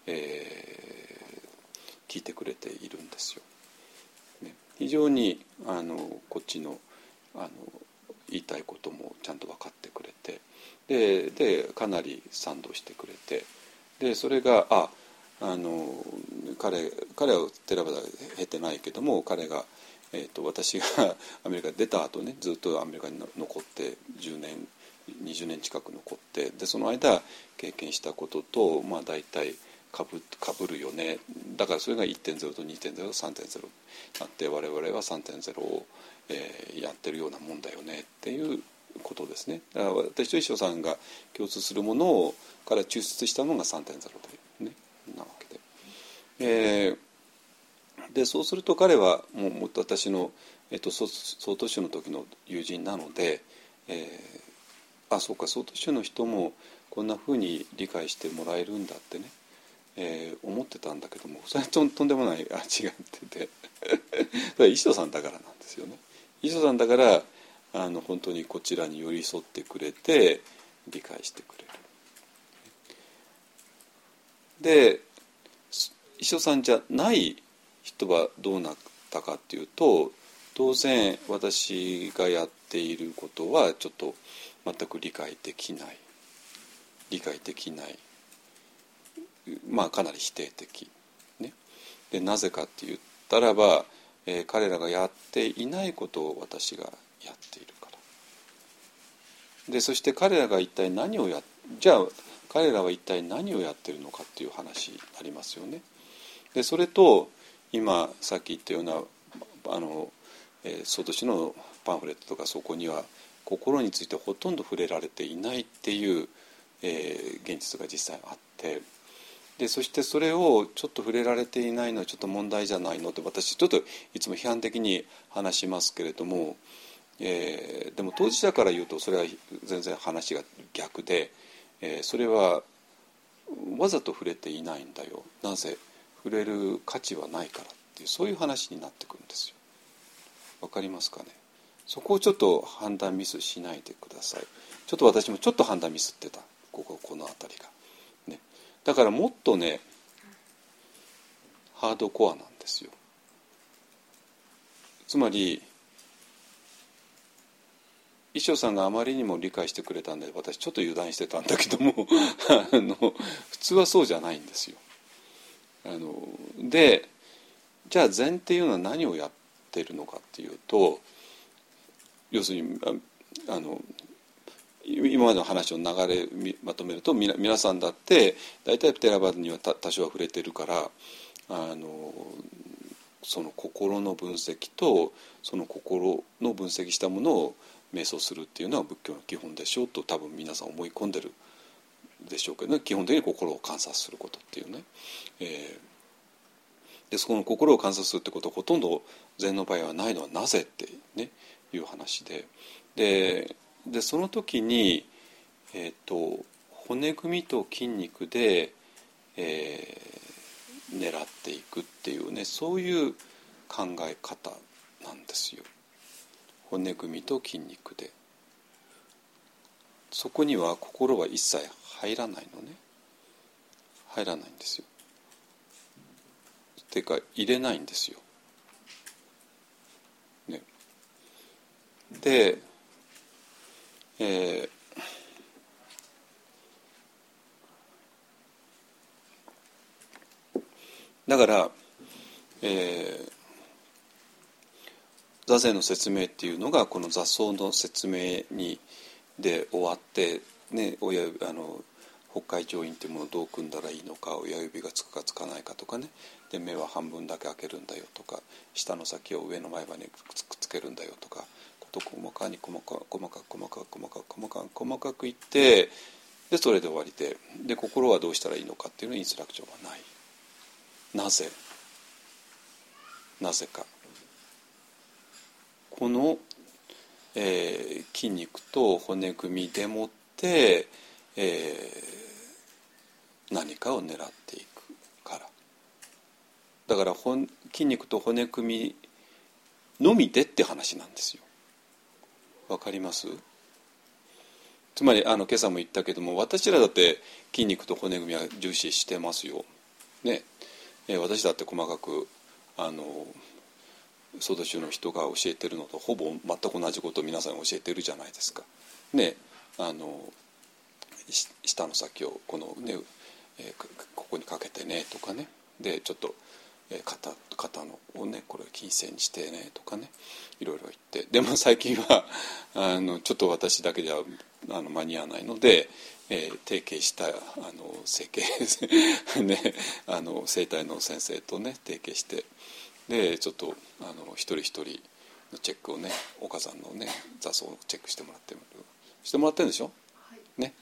聞いてくれているんですよ。ね、非常にこっちの言いたいこともちゃんと分かってくれて、でかなり賛同してくれて、でそれが彼はテラバダ経てないけども、彼が、私がアメリカに出た後ね、ずっとアメリカに残って10年20年近く残って、でその間経験したことと大体かぶるよね。だからそれが 1.0 と 2.0 と 3.0 になって、我々は 3.0 を、やってるようなもんだよねっていうことですね。だから私と一緒さんが共通するものをから抽出したのが 3.0 というねなわけで、でそうすると彼はもっと私の、曹洞宗の時の友人なので、そうか、曹洞宗の人もこんな風に理解してもらえるんだってね、思ってたんだけども、それはとんでもない違っててそれは石戸さんだからなんですよね。石戸さんだから本当にこちらに寄り添ってくれて理解してくれる。で石戸さんじゃない人はどうなったかっていうと、当然私がやっていることはちょっと全く理解できない、かなり否定的、ね、でなぜかって言ったらば、彼らがやっていないことを私がやっているから。でそして彼らが一体何をじゃあ彼らは一体何をやってるのかっていう話になりますよね。でそれと今さっき言ったような曹洞宗のパンフレットとか、そこには心についてほとんど触れられていないっていう、現実が実際あって、でそしてそれをちょっと触れられていないのはちょっと問題じゃないのって私ちょっといつも批判的に話しますけれども、でも当事者から言うとそれは全然話が逆で、それはわざと触れていないんだよ、なぜ触れる価値はないからっていう、そういう話になってくるんですよ。わかりますかね。そこをちょっと判断ミスしないでください。ちょっと私もちょっと判断ミスってた、この辺りが、ね、だからもっとねハードコアなんですよ。つまり一生さんがあまりにも理解してくれたんで私ちょっと油断してたんだけども普通はそうじゃないんですよ。でじゃあ禅っていうのは何をやっているのかっていうと、要するに今までの話の流れまとめると、皆さんだって大体テラバダには多少は触れてるから、その心の分析とその心の分析したものを瞑想するっていうのは仏教の基本でしょうと多分皆さん思い込んでるでしょうけどね。基本的に心を観察することっていうね、でそこの心を観察するってことはほとんど禅の場合はないのはなぜってねいう話でその時に、骨組みと筋肉で、狙っていくっていうね、そういう考え方なんですよ。骨組みと筋肉で、そこには心は一切入らないのね。入らないんですよ。っていうか入れないんですよ。ね、で、だから、座禅の説明っていうのがこの座相の説明で終わって、ね、北海上院っていうものをどう組んだらいいのか、親指がつくかつかないかとかね、で目は半分だけ開けるんだよとか、下の先を上の前歯にくっつけるんだよとか、こと細かく細かくいって、でそれで終わりで心はどうしたらいいのかっていうのにインストラクションはない。なぜかこの、筋肉と骨組みでもって、何かを狙っていくから。だから筋肉と骨組みのみでって話なんですよ。わかります？つまり今朝も言ったけども、私らだって筋肉と骨組みは重視してますよ、ね。私だって細かく曹洞宗の人が教えてるのとほぼ全く同じことを皆さん教えてるじゃないですか。ね、下の先をこのねここにかけてねとかね、でちょっと肩のをねこれ筋線にしてねとかね、いろいろ言って、でも最近はちょっと私だけじゃ間に合わないので、提携した整形ね整体の先生とね提携して、でちょっと一人一人のチェックをね、岡さんのね座奏をチェックしてもらってるんでしょ、はい、ね、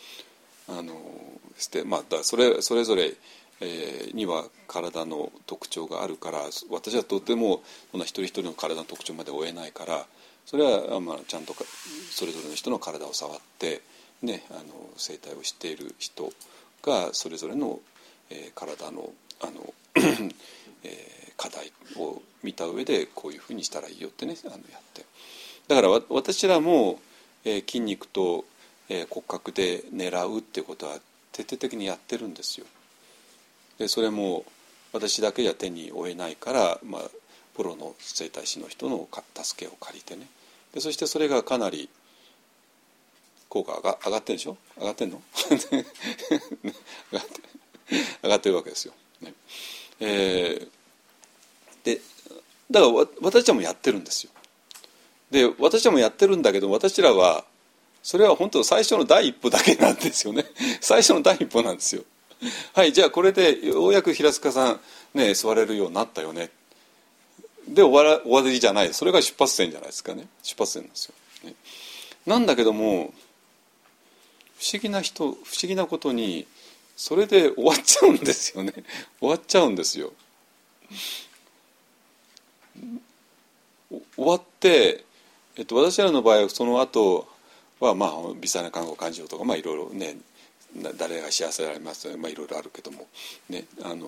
してまあだそれぞれには体の特徴があるから、私はとてもそんな一人一人の体の特徴まで追えないから、それはまあちゃんとそれぞれの人の体を触ってね、生態を知っている人がそれぞれの、体の課題を見た上でこういうふうにしたらいいよってねやって、だから私らも、筋肉と、骨格で狙うっていうことは徹底的にやってるんですよ。でそれも私だけじゃ手に負えないから、まあ、プロの整体師の人の助けを借りてね、でそしてそれがかなり効果が上がってるでしょ、上がってんの上がってるわけですよ、ね。でだから私たちもやってるんですよ。で私たちもやってるんだけど、私らはそれは本当最初の第一歩だけなんですよね最初の第一歩なんですよ。はい、じゃあこれでようやく平塚さんね座れるようになったよねで終わりじゃない、それが出発点じゃないですかね、出発点なんですよ、ね。なんだけども不思議なことにそれで終わっちゃうんですよね終わっちゃうんですよ。終わって、私らの場合はその後はまあ微細な看護感情とかまあいろいろね、誰が幸せでありますとか、まあ、いろいろあるけども、ね、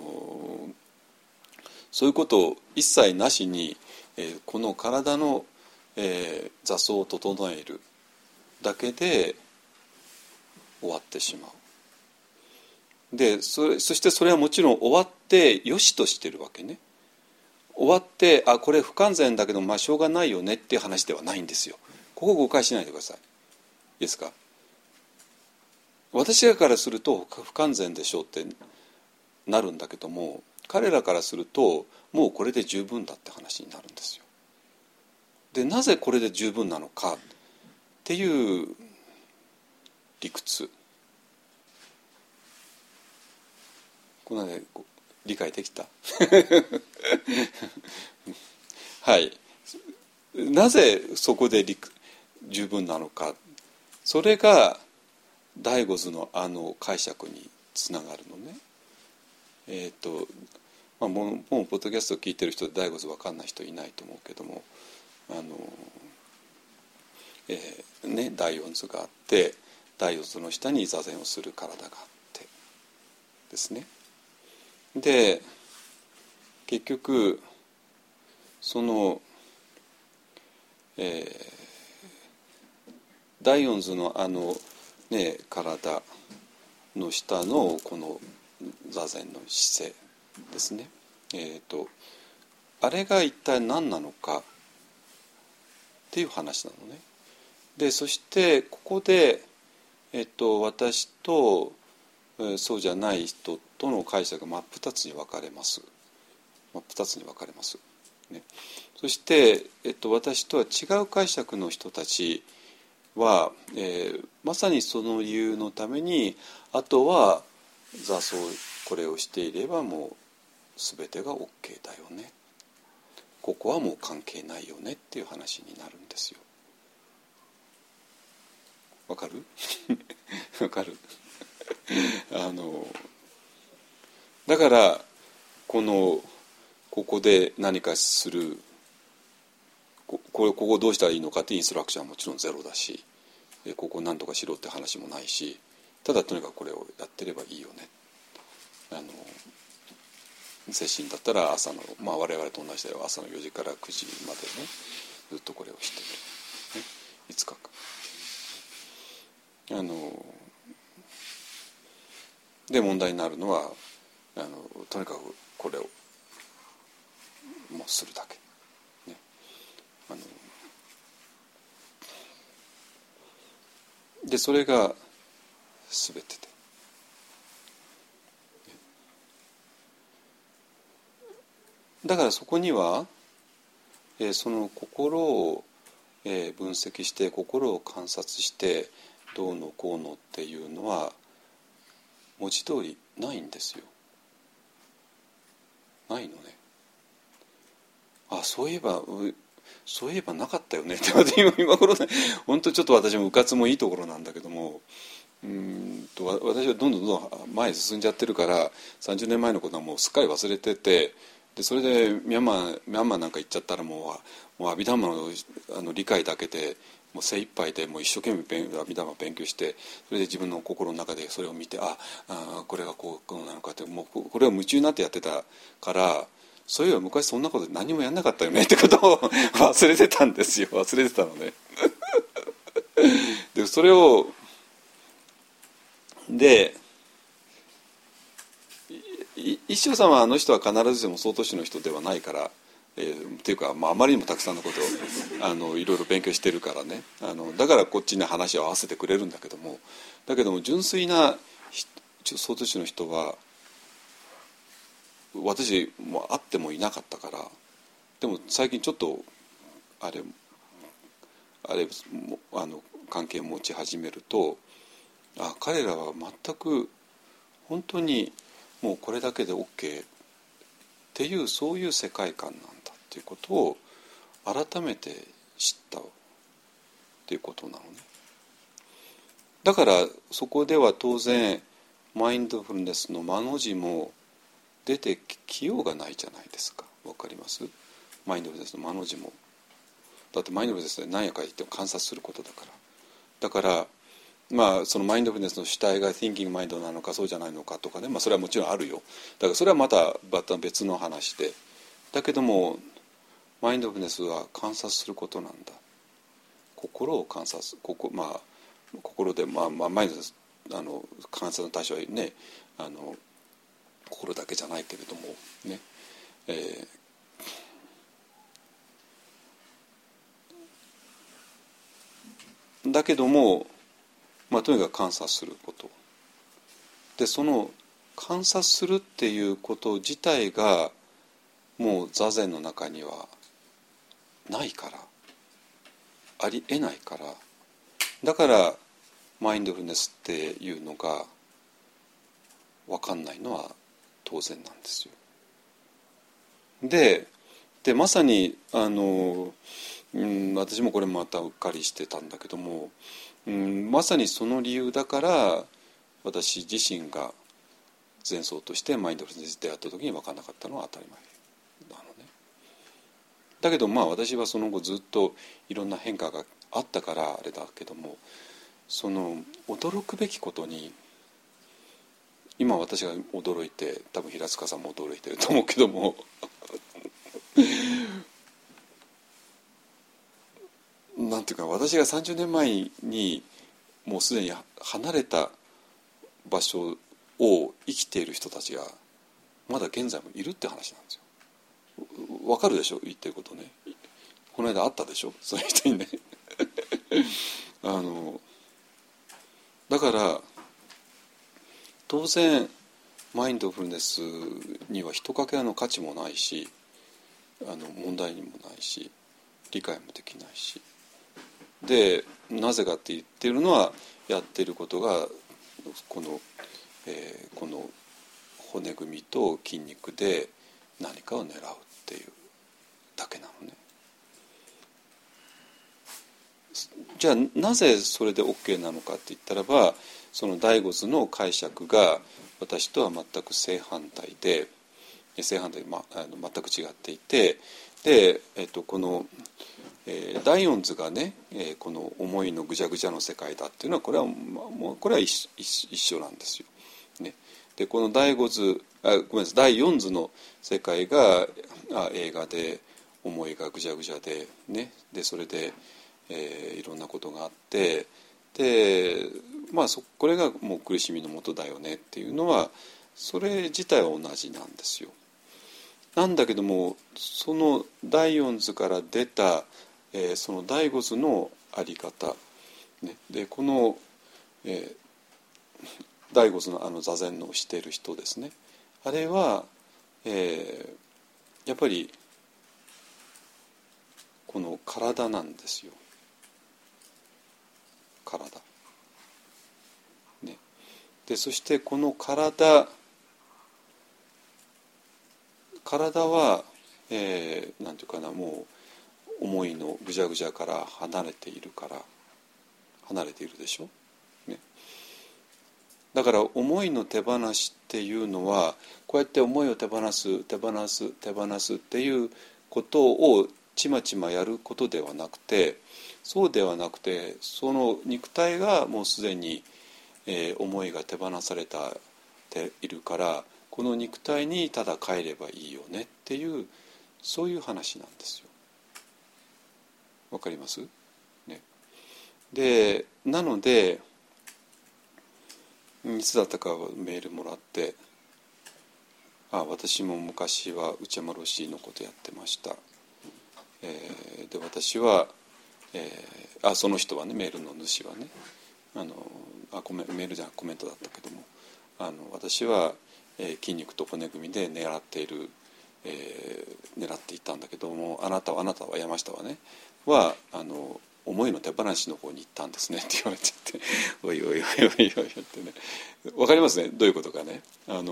そういうことを一切なしに、この体の、座奏を整えるだけで終わってしまう。でそしてそれはもちろん終わってよしとしてるわけね。終わってこれ不完全だけどまあしょうがないよねっていう話ではないんですよ。ここを誤解しないでください。いいですか。私らからすると不完全でしょうってなるんだけども、彼らからするともうこれで十分だって話になるんですよ。でなぜこれで十分なのかっていう理屈、このね理解できたはいなぜそこで十分なのか、それが第五図の解釈につながるのね。まあ、もうポッドキャストを聞いてる人で第五図分かんない人いないと思うけども、ね、第四図があって第四図の下に座禅をする体があってですね。で結局その、第四図のね、体の下のこの座禅の姿勢ですね、あれが一体何なのかっていう話なのね。でそしてここで、私と、そうじゃない人との解釈が真っ二つに分かれます。真っ二つに分かれます、ね。そして、私とは違う解釈の人たちは、まさにその理由のためにあとは座奏これをしていればもう全てが OK だよね、ここはもう関係ないよねっていう話になるんですよ。わかるわかるだからここで何かするここどうしたらいいのかってインストラクションはもちろんゼロだし、ここ何とかしろって話もないし、ただとにかくこれをやってればいいよね。精神だったら朝の、まあ、我々と同じだよ、朝の4時から9時までねずっとこれをしている、ね、5日間で問題になるのはとにかくこれをもうするだけ、ね、でそれが全てで、 だからそこには、その心を、分析して心を観察してどうのこうのっていうのは文字通りないんですよ。ないのね。あ、そういえばなかったよねって今頃ね、本当ちょっと私もうかつもいいところなんだけども、私はどんどん前へ進んじゃってるから30年前のことはもうすっかり忘れてて、でそれでミャンマーなんか行っちゃったらもう阿弥陀マの理解だけでもう精一杯でもう一生懸命阿弥陀マを勉強して、それで自分の心の中でそれを見てこれがこうなのかって、もうこれは夢中になってやってたから、そういえば昔そんなこと何もやんなかったよねってことを忘れてたんですよ。忘れてたのね。でそれをで一生さんはあの人は必ずしも曹洞宗の人ではないから、っていうか、あまりにもたくさんのことをいろいろ勉強してるからね、だからこっちに話を合わせてくれるんだけども、純粋な曹洞宗の人は私も会ってもいなかったから。でも最近ちょっと関係を持ち始めると、彼らは全く本当にもうこれだけで OK っていう、そういう世界観なんだっていうことを改めて知ったっていうことなのね。だからそこでは当然マインドフルネスの間の字も出てきようがないじゃないですか。わかります？マインドフルネスの間の字も。だってマインドフルネスで何やか言っても観察することだから。だからそのマインドフルネスの主体が Thinking マインドなのかそうじゃないのかとかね、それはもちろんあるよ。だからそれはまた別の話で、だけどもマインドフルネスは観察することなんだ。心を観察、心でマインドフルネス観察の対象はね、心だけじゃないけれどもね、だけども、とにかく観察することで、その観察するっていうこと自体がもう座禅の中にはないから、ありえないから、だからマインドフルネスっていうのが分かんないのは当然なんですよ。でまさに私もこれまたうっかりしてたんだけども、まさにその理由だから私自身が前奏としてマインドフルネスで出会った時に分からなかったのは当たり前なのね。だけど私はその後ずっといろんな変化があったからあれだけども、その驚くべきことに今私が驚いて、多分平塚さんも驚いてると思うけどもなんていうか、私が30年前にもうすでに離れた場所を生きている人たちがまだ現在もいるって話なんですよ。わかるでしょ、言ってることね。この間会ったでしょ、そういう人にねだから当然マインドフルネスには一かけらの価値もないし、問題にもないし、理解もできないし、でなぜかって言ってるのは、やっていることがこの骨組みと筋肉で何かを狙うっていうだけなのね。じゃあなぜそれで OK なのかって言ったらば、その第五図の解釈が私とは全く正反対で、全く違っていて、で、この、第四図がね、この思いのぐちゃぐちゃの世界だっていうのは、これは一緒なんですよ。ね、でこの第四図の世界が映画で思いがぐちゃぐちゃで、ね、でそれでいろんなことがあって、でこれがもう苦しみのもとだよねっていうのは、それ自体は同じなんですよ。なんだけども、その第四図から出た、その第五図のあり方、ね、でこの、第五図の座禅のしている人ですね、あれは、 やっぱりこの体なんですよ。体、ね、でそしてこの体は、なんていうかな、もう思いのぐじゃぐじゃから離れているでしょ、ね、だから思いの手放しっていうのはこうやって思いを手放すっていうことをちまちまやることではなくて、そうではなくて、その肉体がもうすでに、思いが手放されているから、この肉体にただ帰ればいいよねっていう、そういう話なんですよ。わかります？ね。でなのでいつだったかメールもらって、私も昔は内山ロシーのことやってました、で私は、その人はね、メールの主はね、メールじゃなくコメントだったけども、私は、筋肉と骨組みで狙っていたんだけども、あなたは山下はね思いの手放しの方に行ったんですねって言われちゃっておいおいおいおいおいってね、わかりますね、どういうことかね。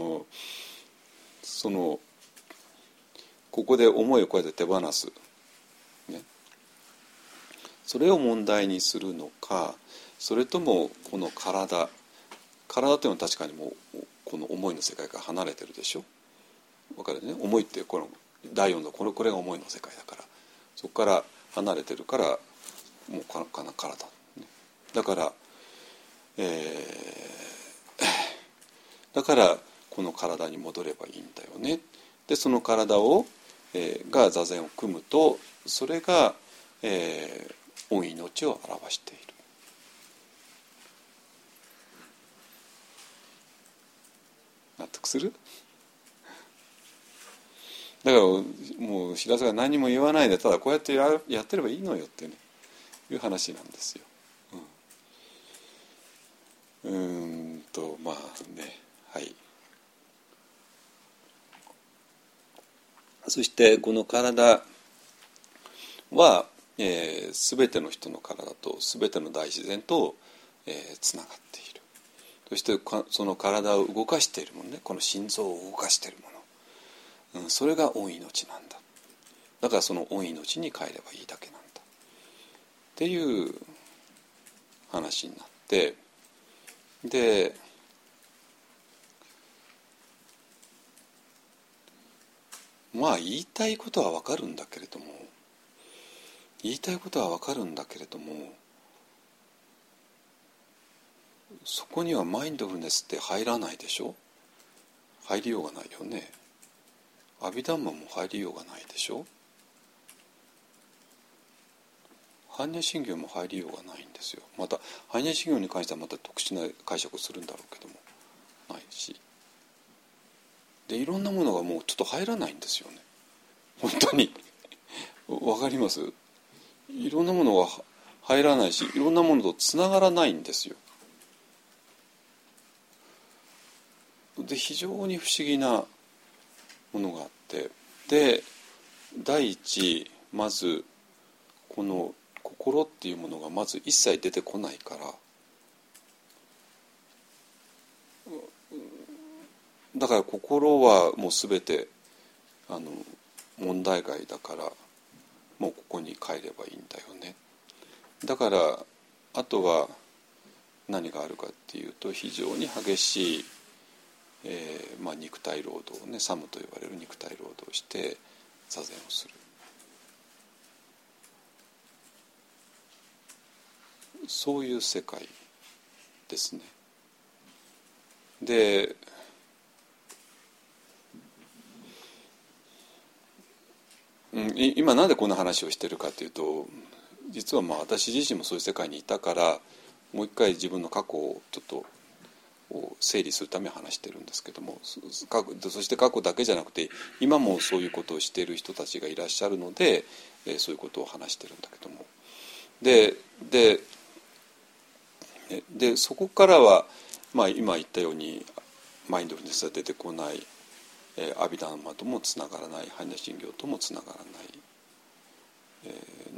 ここで思いをこうやって手放す、ね、それを問題にするのか、それともこの体というのは確かにもうこの思いの世界から離れてるでしょ。わかるね。思いってこの第4のこれが思いの世界だから、そこから離れてるからもう体、ね、だから、だからこの体に戻ればいいんだよね。でその体が座禅を組むと、それが、御命を表している。納得する？だからもう白洲が何も言わないで、ただこうやってやってればいいのよってね、いう話なんですよ。まあね、はい。そしてこの体は、全ての人の体と全ての大自然とつながっている。そしてその体を動かしているものね、この心臓を動かしているもの、それが御命なんだ。だからその御命に帰ればいいだけなんだっていう話になって、でまあ言いたいことはわかるんだけれども、そこにはマインドフルネスって入らないでしょ。入りようがないよね。アビダンマも入りようがないでしょ。般若心経も入りようがないんですよ。また般若心経に関してはまた特殊な解釈をするんだろうけどもないし、でいろんなものがもうちょっと入らないんですよね、本当にわかります？いろんなものが入らないし、いろんなものとつながらないんですよ。で非常に不思議なものがあって、で第一、まずこの心っていうものがまず一切出てこないから、だから心はもう全て問題外だから、もうここに帰ればいいんだよね。だからあとは何があるかっていうと、非常に激しい、肉体労働をね、サムと呼ばれる肉体労働をして座禅をする。そういう世界ですね。で今なんでこんな話をしてるかというと、実は私自身もそういう世界にいたから、もう一回自分の過去をちょっと整理するために話してるんですけども、そして過去だけじゃなくて今もそういうことをしている人たちがいらっしゃるので、そういうことを話してるんだけども、でそこからは、今言ったようにマインドフルネスが出てこない、 阿弥陀様ともつながらない、般若心経ともつながらない、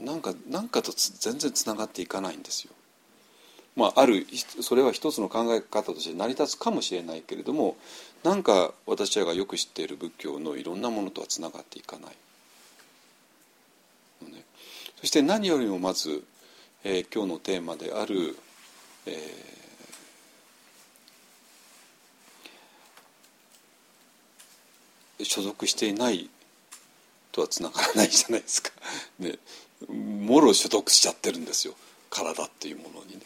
なんかと全然つながっていかないんですよ。それは一つの考え方として成り立つかもしれないけれども、なんか私らがよく知っている仏教のいろんなものとはつながっていかない、ね、そして何よりもまず、今日のテーマである、所属していないとはつながらないじゃないですか、ね、もろ所属しちゃってるんですよ、体っていうものにね。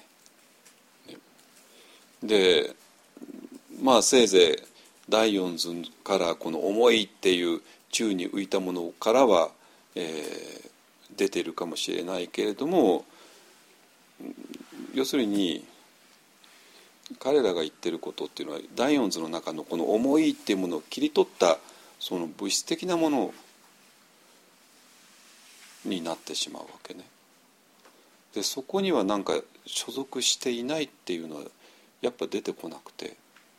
でせいぜい第四図からこの思いっていう宙に浮いたものからは、出ているかもしれないけれども、要するに彼らが言ってることっていうのは第四図の中のこの思いっていうものを切り取ったその物質的なものになってしまうわけね。でそこにはなんか所属していないっていうのはやっぱ出てこなくて、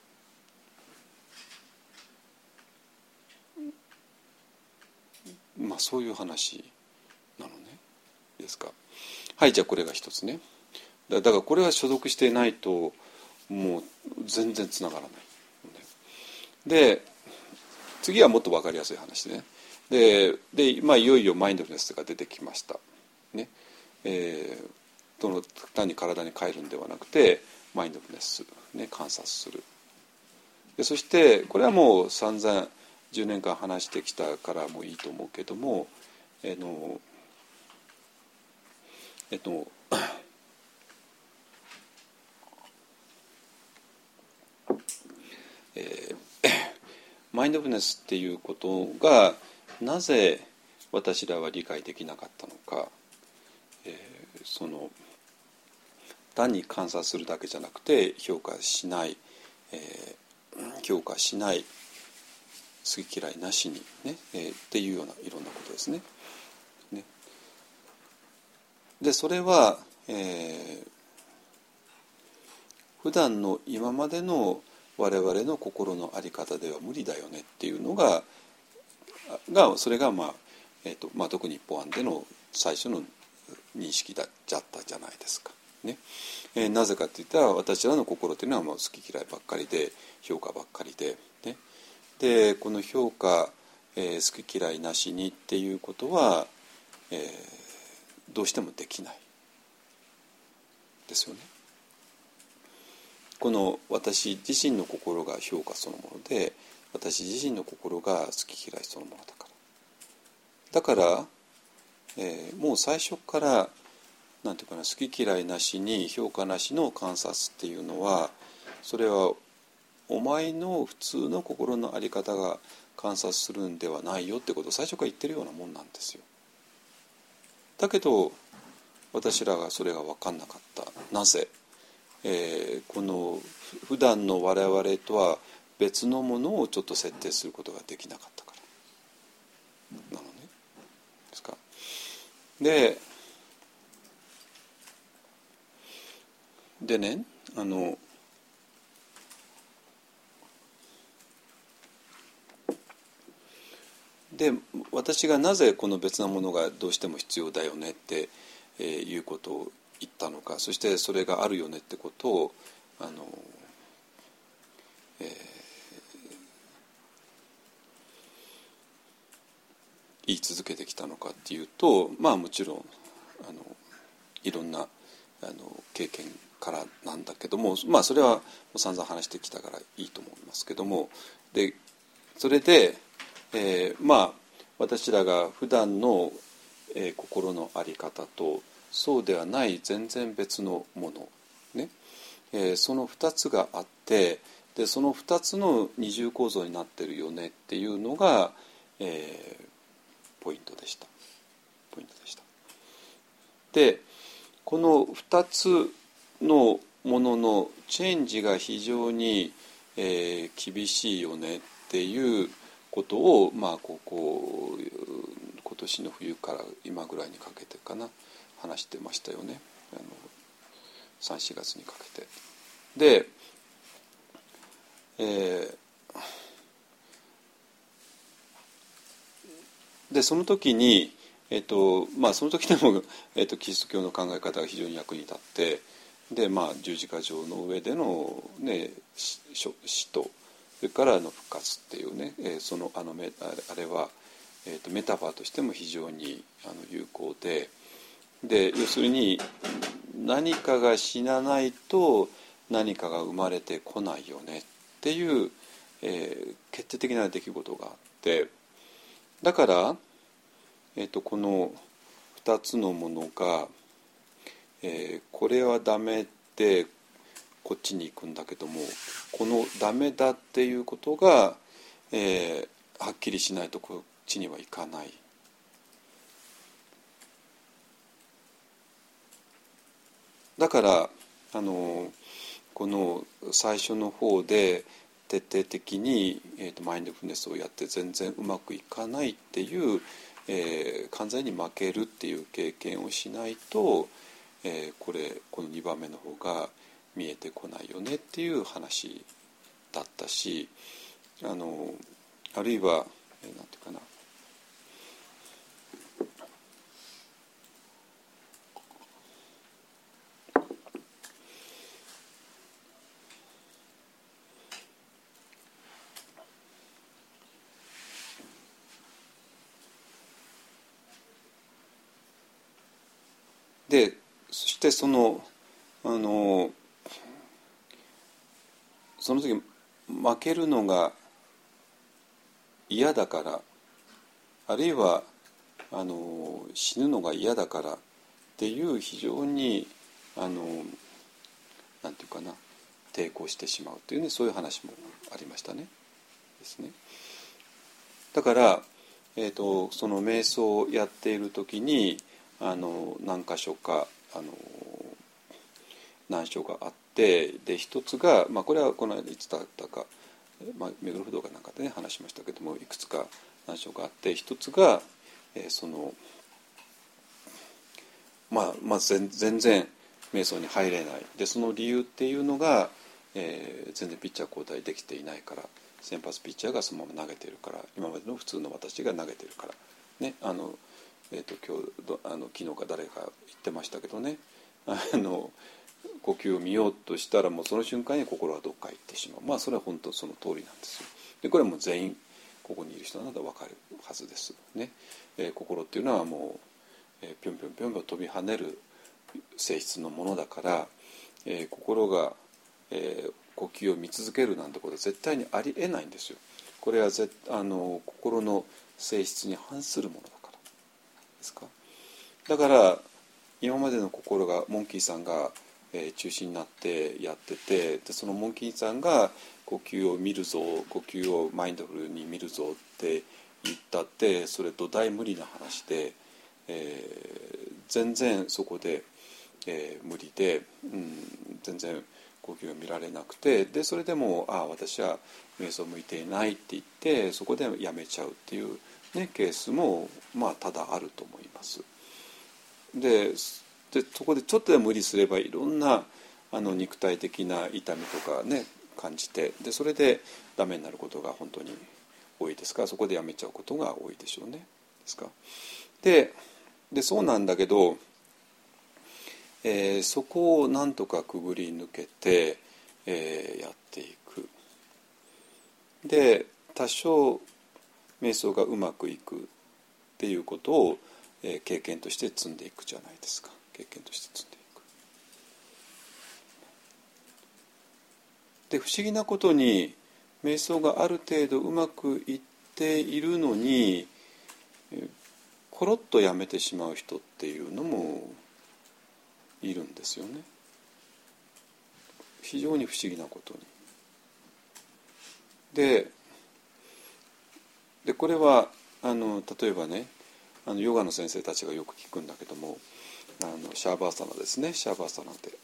そういう話なのね。ですか。はい、じゃあこれが一つね。だからこれは所属していないともう全然つながらない。で次はもっと分かりやすい話ね。でいよいよマインドフルネスが出てきました。ね。単に体に変えるんではなくてマインドフルネス、ね、観察する。でそしてこれはもう散々10年間話してきたからもういいと思うけども、マインドフルネスっていうことがなぜ私らは理解できなかったのか、その単に観察するだけじゃなくて評価しない、好き嫌いなしにね、っていうようないろんなことですね。でそれは、普段の今までの我々の心の在り方では無理だよねっていうのがそれが、特に一方案での最初の認識だっちゃったじゃないですか。ねなぜかっていったら私らの心というのはもう好き嫌いばっかりで評価ばっかりで、ね、でこの評価、好き嫌いなしにっていうことは、どうしてもできないですよね。この私自身の心が評価そのもので私自身の心が好き嫌いそのものだから、もう最初からなんていうかな、好き嫌いなしに評価なしの観察っていうのはそれはお前の普通の心の在り方が観察するんではないよってことを最初から言ってるようなもんなんですよ。だけど私らがそれが分かんなかった。なぜ、この普段の我々とは別のものをちょっと設定することができなかったからなのね。ですか。でね、で私がなぜこの別なものがどうしても必要だよねっていうことを言ったのか、そしてそれがあるよねってことを言い続けてきたのかっていうと、もちろんいろんな経験からなんだけども、それは散々話してきたからいいと思いますけども、でそれで、私らが普段の、心の在り方とそうではない全然別のもの、ねその2つがあってでその2つの二重構造になってるよねっていうのが、ポイントでした。でこの2つのもののチェンジが非常に、厳しいよねっていうことを、今年の冬から今ぐらいにかけてかな話してましたよね。3、4月にかけて。で、 でその時に、その時でも、キリスト教の考え方が非常に役に立って、で、十字架上の上での、ね、死とそれからの復活っていうね、あれは、メタファーとしても非常に有効で、要するに何かが死なないと何かが生まれてこないよねっていう、決定的な出来事があって、だから、この2つのものが、これはダメってこっちに行くんだけども、このダメだっていうことが、はっきりしないとこっちには行かない。だからこの最初の方で徹底的に、マインドフルネスをやって全然うまくいかないっていう、完全に負けるっていう経験をしないと、この2番目の方が見えてこないよねっていう話だったし、あるいはなんていうかな、でそしてその時負けるのが嫌だから、あるいは死ぬのが嫌だからっていう非常になんていうかな、抵抗してしまうというね、そういう話もありましたね。ですね。だから、その瞑想をやっている時に何箇所か難所があって、で一つが、これはこの間いつだったか、目黒不動かなんかでね話しましたけども、いくつか難所があって、一つが、全然瞑想に入れない。でその理由っていうのが、全然ピッチャー交代できていないから、先発ピッチャーがそのまま投げているから、今までの普通の私が投げているからね、今日昨日か誰か言ってましたけどね、呼吸を見ようとしたらもうその瞬間に心はどっか行ってしまう。それは本当その通りなんですよ。でこれはもう全員ここにいる人なので分かるはずですね。心っていうのはもう、ぴょんぴょんぴょんぴょん飛び跳ねる性質のものだから、心が、呼吸を見続けるなんてことは絶対にありえないんですよ。これは心の性質に反するものだからですか。だから今までの心がモンキーさんが、中心になってやってて、でそのモンキーさんが呼吸を見るぞ、呼吸をマインドフルに見るぞって言ったって、それと大無理な話で、全然そこで、無理で、全然呼吸が見られなくて、でそれでも私は瞑想向いていないって言ってそこでやめちゃうっていう、ね、ケースも多々あると思います。でそこでちょっとでも無理すればいろんな肉体的な痛みとかね感じて、でそれでダメになることが本当に多いですから、そこでやめちゃうことが多いでしょうね。ですか。でそうなんだけど、そこをなんとかくぐり抜けて、やっていく。で多少瞑想がうまくいくっていうことを、経験として積んでいくじゃないですか。経験として積んでいく。で不思議なことに瞑想がある程度うまくいっているのにコロッとやめてしまう人っていうのもいるんですよね。非常に不思議なことに。でこれは例えばね、ヨガの先生たちがよく聞くんだけども、シャーバーサナですね。シャーバーサナってやって、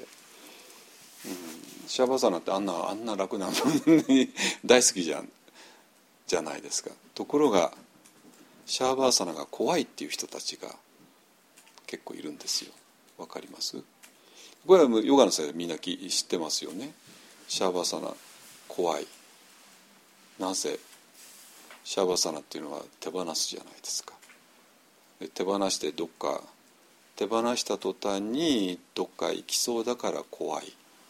シャーバーサナってあんな楽なのに大好きじゃないですか。ところがシャーバーサナが怖いっていう人たちが結構いるんですよ。わかります？これはヨガの先生みんな知ってますよね。シャーバーサナ怖い。なぜ？ シャバサナっていうのは手放すじゃないですか。で手放して手放した途端にどっか行きそうだから怖い。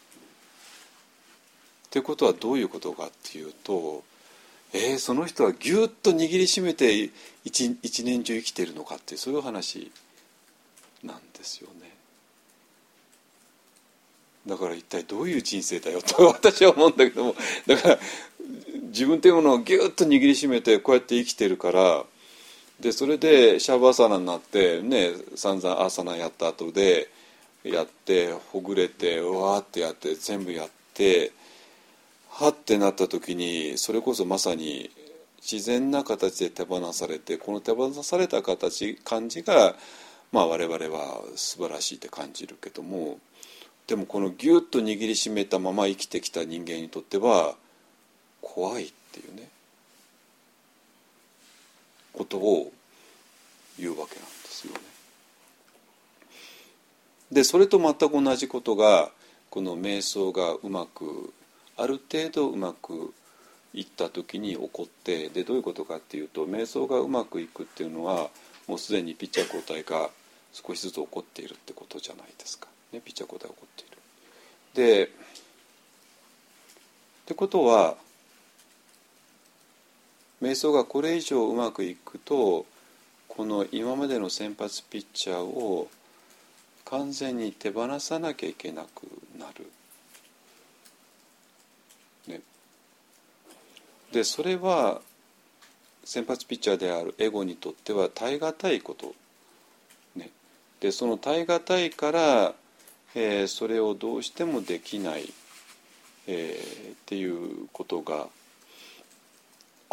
っていうことはどういうことかっていうと、その人はぎゅっと握りしめて一年中生きているのかっていう、そういう話なんですよね。だから一体どういう人生だよと私は思うんだけども、だから自分というものをぎゅっと握りしめてこうやって生きてるから、でそれでシャバーサナになってね、散々アーサナやった後でやってほぐれてわーってやって全部やってはってなった時に、それこそまさに自然な形で手放されて、この手放された感じが、まあ我々は素晴らしいって感じるけども、でもこのギュッと握りしめたまま生きてきた人間にとっては怖いっていうねことを言うわけなんですよね。でそれと全く同じことがこの瞑想がある程度うまくいった時に起こって、でどういうことかっていうと、瞑想がうまくいくっていうのはもうすでにピッチャー交代が少しずつ起こっているってことじゃないですか、ね、ピッチャー交代が起こっている。でってことは瞑想がこれ以上うまくいくと、この今までの先発ピッチャーを完全に手放さなきゃいけなくなる、ね、でそれは先発ピッチャーであるエゴにとっては耐え難いこと、ね、でその耐え難いから、それをどうしてもできない、っていうことがあって、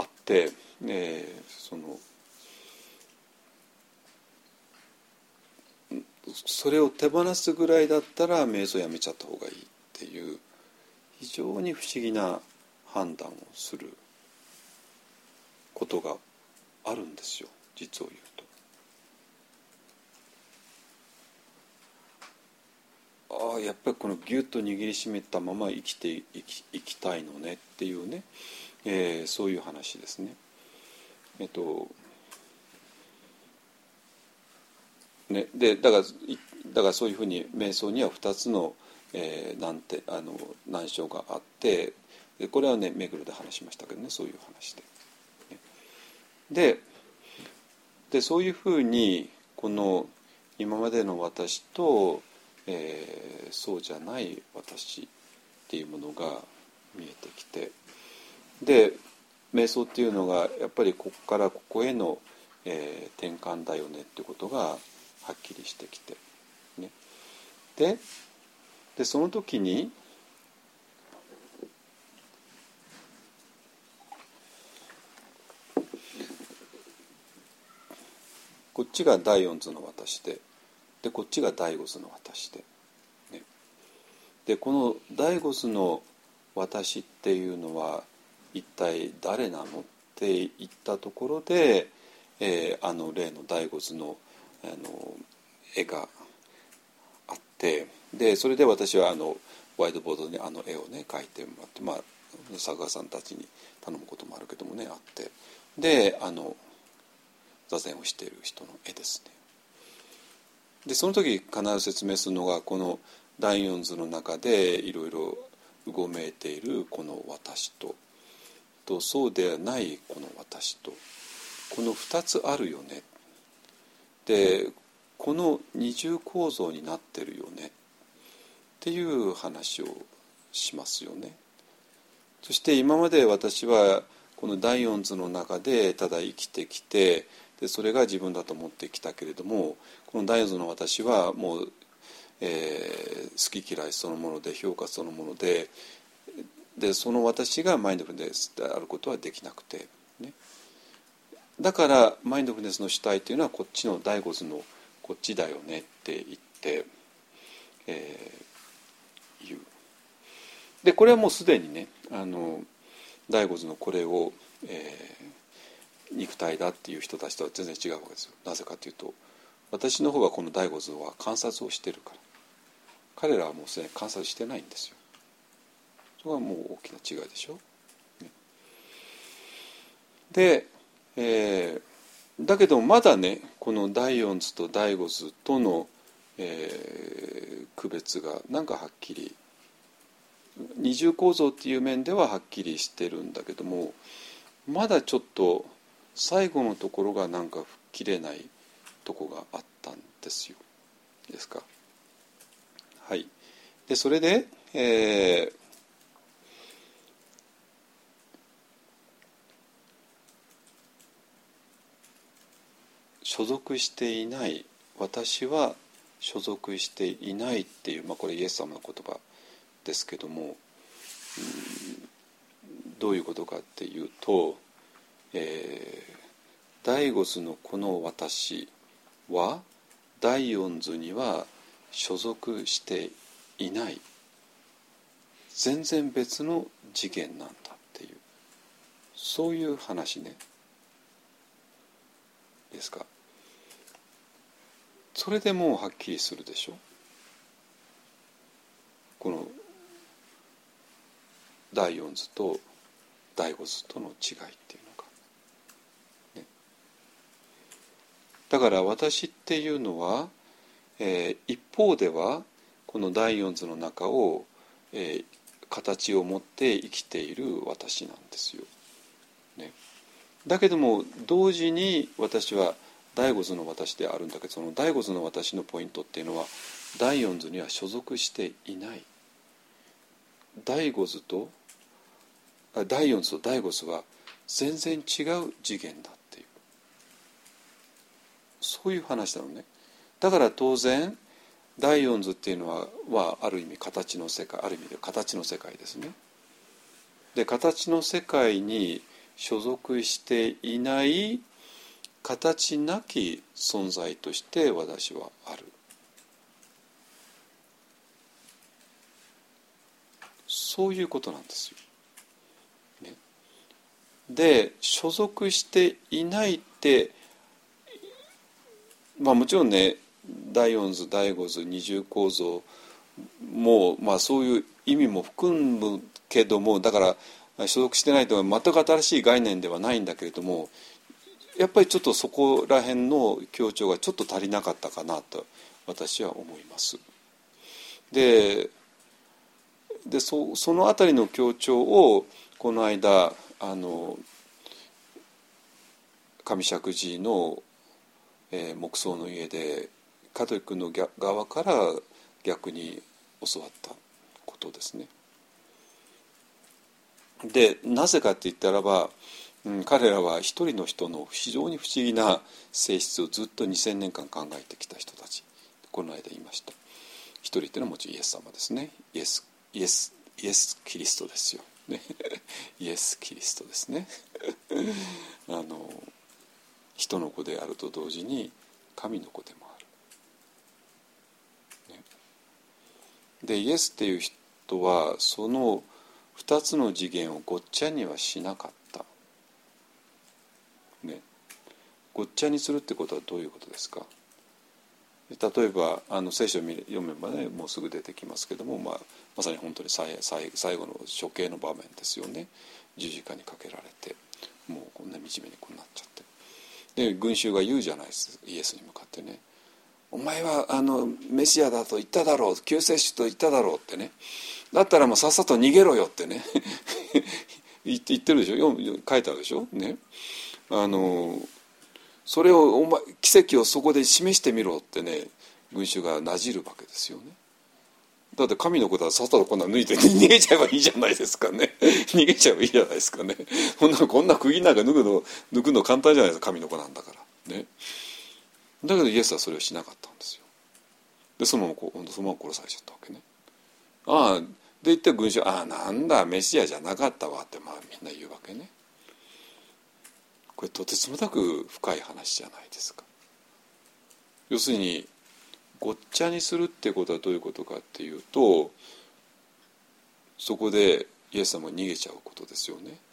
それを手放すぐらいだったら瞑想やめちゃった方がいいっていう非常に不思議な判断をすることがあるんですよ、実を言うと。やっぱりこのギュッと握りしめたまま生きたいのねっていうね、そういう話ですね。でだからそういうふうに瞑想には2つの、難所があって、でこれはね目黒で話しましたけどね、そういう話で。でそういうふうにこの今までの私と、そうじゃない私っていうものが見えてきて、で瞑想っていうのがやっぱりここからここへの、転換だよねっていうことがはっきりしてきて、ね、でその時にこっちが第四図の私で、こっちが第五図の私で、ね、でこの第五図の私っていうのは一体誰なのって言ったところで、例の第五図の、絵があって、でそれで私はワイドボードに絵をね描いてもらって、作家さんたちに頼むこともあるけどもねあって、で座禅をしている人の絵ですね。でその時必ず説明するのがこの第四図の中でいろいろうごめいているこの私とそうではないこの私と、この2つあるよね、でこの二重構造になってるよねっていう話をしますよね。そして今まで私はこの第四図の中でただ生きてきて、でそれが自分だと思ってきたけれども、この第四図の私はもう、好き嫌いそのもので評価そのもので、その私がマインドフルネスであることはできなくて、ね、だからマインドフルネスの主体というのはこっちの第五図のこっちだよねって言って、言う。でこれはもうすでにね第五図のこれを、肉体だっていう人たちとは全然違うわけですよ。なぜかというと私の方がこの第五図は観察をしてるから、彼らはもうすでに観察してないんですよ。それはもう大きな違いでしょ。でだけどまだねこの第四図と第五図との、区別がなんかはっきり二重構造っていう面でははっきりしてるんだけども、まだちょっと最後のところがなんか吹っ切れないとこがあったんですよ。ですか。はい。でそれで、所属していない、私は所属していないっていう、これイエス様の言葉ですけども、どういうことかっていうと、第五図のこの私は第四図には所属していない、全然別の次元なんだっていう、そういう話ね。ですか。それでもうはっきりするでしょ。この第四図と第五図との違いっていうのが、ね、だから私っていうのは、一方ではこの第四図の中を、形を持って生きている私なんですよ、ね。だけども同時に私は第五図の私であるんだけど、その第五図の私のポイントっていうのは第四図には所属していない。第四図と第五図は全然違う次元だっていう、そういう話なのね。だから当然第四図っていうのはある意味形の世界、ある意味で形の世界ですね。で形の世界に所属していない形なき存在として私はある。そういうことなんですよ、ね。で所属していないって、もちろんね第四図第五図二重構造も、そういう意味も含むけども、だから所属してないというのは全く新しい概念ではないんだけれども、やっぱりちょっとそこら辺の強調がちょっと足りなかったかなと私は思います。でそのあたりの強調をこの間上石寺の、木葬の家でカトリックの側から逆に教わったことですね。でなぜかって言ったらば、彼らは一人の人の非常に不思議な性質をずっと2000年間考えてきた人たち、この間言いました。一人っていうのはもちろんイエス様ですね。イエスキリストですよ、ね、イエスキリストですね人の子であると同時に神の子でもある、ね。でイエスっていう人はその2つの次元をごっちゃにはしなかった、ね。ごっちゃにするってことはどういうことですか。例えば聖書を読めばねもうすぐ出てきますけども、まさに本当に最後の処刑の場面ですよね。十字架にかけられてもうこんな惨めにこうなっちゃって、で群衆が言うじゃないですイエスに向かってね、お前はメシアだと言っただろう、救世主と言っただろうってね、だったらもうさっさと逃げろよってね言ってるでしょ、書いてあるでしょ、ね。それを奇跡をそこで示してみろってね群衆がなじるわけですよね。だって神のことはさっさとこんな抜いて逃げちゃえばいいじゃないですかね逃げちゃえばいいじゃないですかね。こんな釘なんか抜くの簡単じゃないですか、神の子なんだからね。だけどイエスはそれをしなかったんですよ。でそのまま殺されちゃったわけね。で言って群衆なんだメシアじゃなかったわってみんな言うわけね。これとてつもなく深い話じゃないですか。要するにごっちゃにするってことはどういうことかっていうと、そこでイエス様が逃げちゃうことですよね。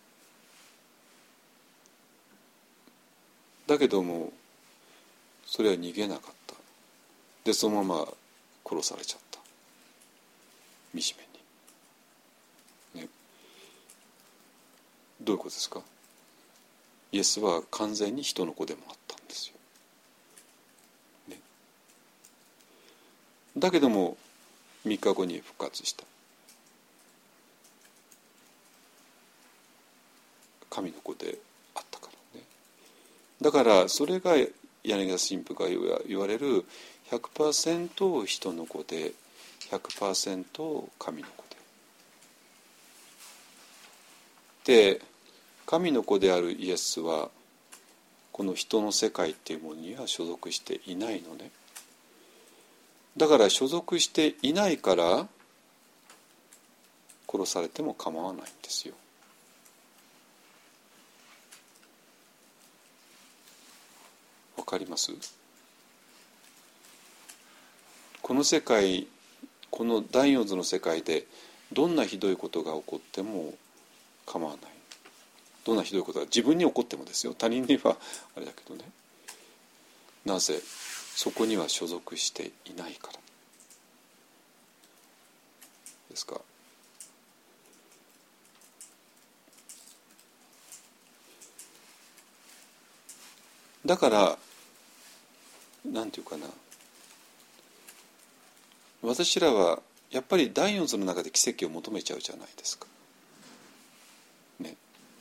だけどもそれは逃げなかった。でそのまま殺されちゃった、惨めに、ね。どういうことですか。 イエスは完全に人の子でもあったんですよ、ね、だけども3日後に復活した。神の子であったからね。だからそれが柳田神父が言われる 100% 人の子で 100% 神の子で神の子であるイエスはこの人の世界っていうものには所属していないのね。だから所属していないから殺されても構わないんですよ。わかります？この世界、この第四図の世界でどんなひどいことが起こっても構わない。どんなひどいことが自分に起こってもですよ。他人にはあれだけどね。なぜ？そこには所属していないからですか。だからなんていうかな、私らはやっぱり第四図の中で奇跡を求めちゃうじゃないですか、ね、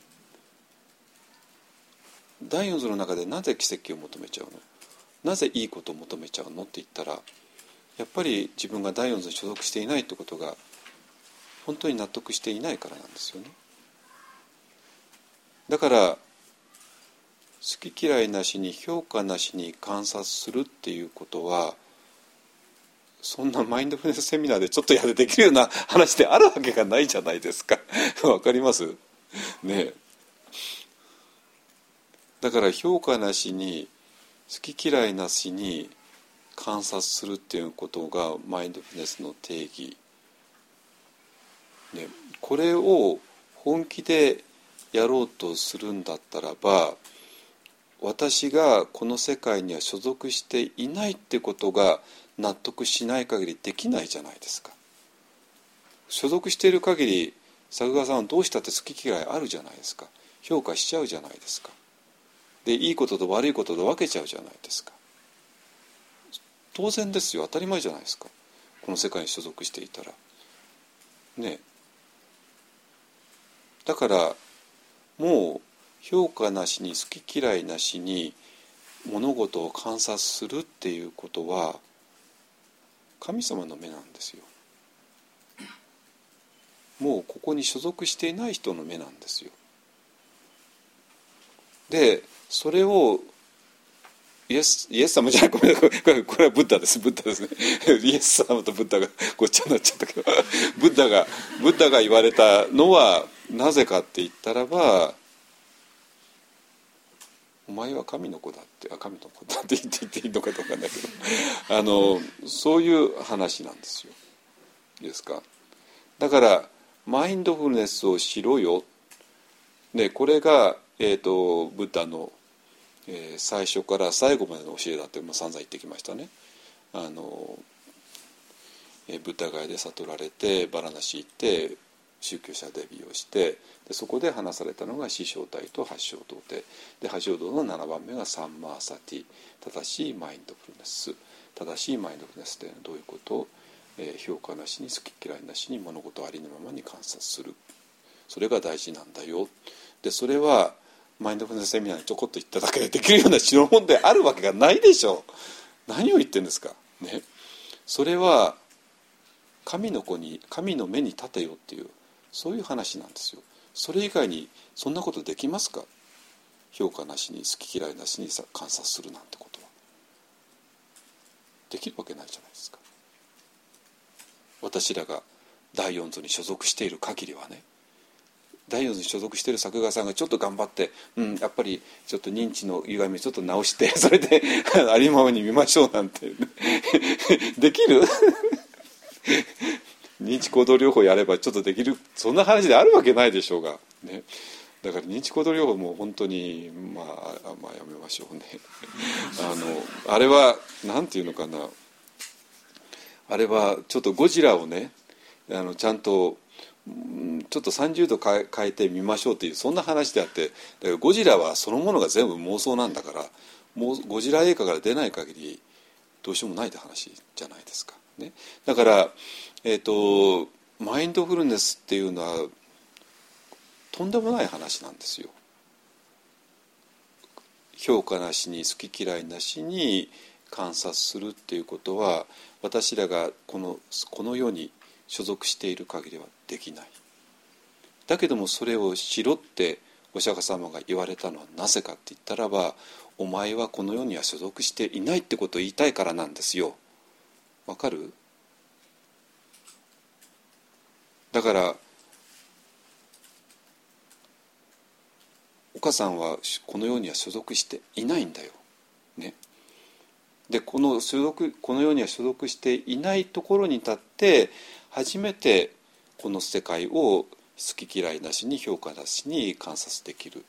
第四図の中でなぜ奇跡を求めちゃうの、なぜいいことを求めちゃうのって言ったら、やっぱり自分が第四図に所属していないってことが本当に納得していないからなんですよね。だから好き嫌いなしに評価なしに観察するっていうことは、そんなマインドフルネスセミナーでちょっとやれできるような話であるわけがないじゃないですかわかりますね。だから評価なしに好き嫌いなしに観察するっていうことがマインドフルネスの定義、ね、これを本気でやろうとするんだったらば、私がこの世界には所属していないってことが納得しない限りできないじゃないですか。所属している限り作画さんはどうしたって好き嫌いあるじゃないですか。評価しちゃうじゃないですか。でいいことと悪いことと分けちゃうじゃないですか。当然ですよ、当たり前じゃないですか、この世界に所属していたらね。だからもう評価なしに好き嫌いなしに物事を観察するっていうことは神様の目なんですよ。もうここに所属していない人の目なんですよ。でそれをイエス様じゃない、これはブッダです、ブッダですねイエス様とブッダがごっちゃになっちゃったけどブッダが言われたのはなぜかって言ったらば、お前は神の子だって、神の子だって言っていいのかどうかだけどそういう話なんですよ。いいですか。だからマインドフルネスをしろよ、でこれが、ブッダの、最初から最後までの教えだって散々言ってきましたね。ブッダガヤで悟られてバラナシ行って宗教者デビューをして、でそこで話されたのが四正体と八正道で八正道の7番目がサンマーサティ、正しいマインドフルネス。正しいマインドフルネスってどういうこと、評価なしに好き嫌いなしに物事ありのままに観察する、それが大事なんだよ。でそれはマインドフルネスセミナーにちょこっと言っただけでできるような代物であるわけがないでしょう。何を言ってんですかね。それは神の子に、神の目に立てよっていう、そういう話なんですよ。それ以外にそんなことできますか。評価なしに好き嫌いなしに観察するなんてことはできるわけないじゃないですか。私らが第四図に所属している限りはね。第四図に所属している作画さんがちょっと頑張って、やっぱりちょっと認知の歪みをちょっと直してそれでありのままに見ましょうなんてできる認知行動療法やればちょっとできる、そんな話であるわけないでしょうが、ね、だから認知行動療法も本当にまあやめましょうねあれはなんていうのかな、あれはちょっとゴジラをねちゃんとちょっと30度変えてみましょうというそんな話であって、だからゴジラはそのものが全部妄想なんだから、もうゴジラ映画から出ない限りどうしようもないって話じゃないですか、ね、だからマインドフルネスっていうのはとんでもない話なんですよ。評価なしに好き嫌いなしに観察するっていうことは、私らがこの世に所属している限りはできない。だけどもそれをしろってお釈迦様が言われたのはなぜかって言ったらば、お前はこの世には所属していないってことを言いたいからなんですよ。わかる？だからお母さんはこの世には所属していないんだよ、ね、でこの世には所属していないところに立って初めてこの世界を好き嫌いなしに評価なしに観察できる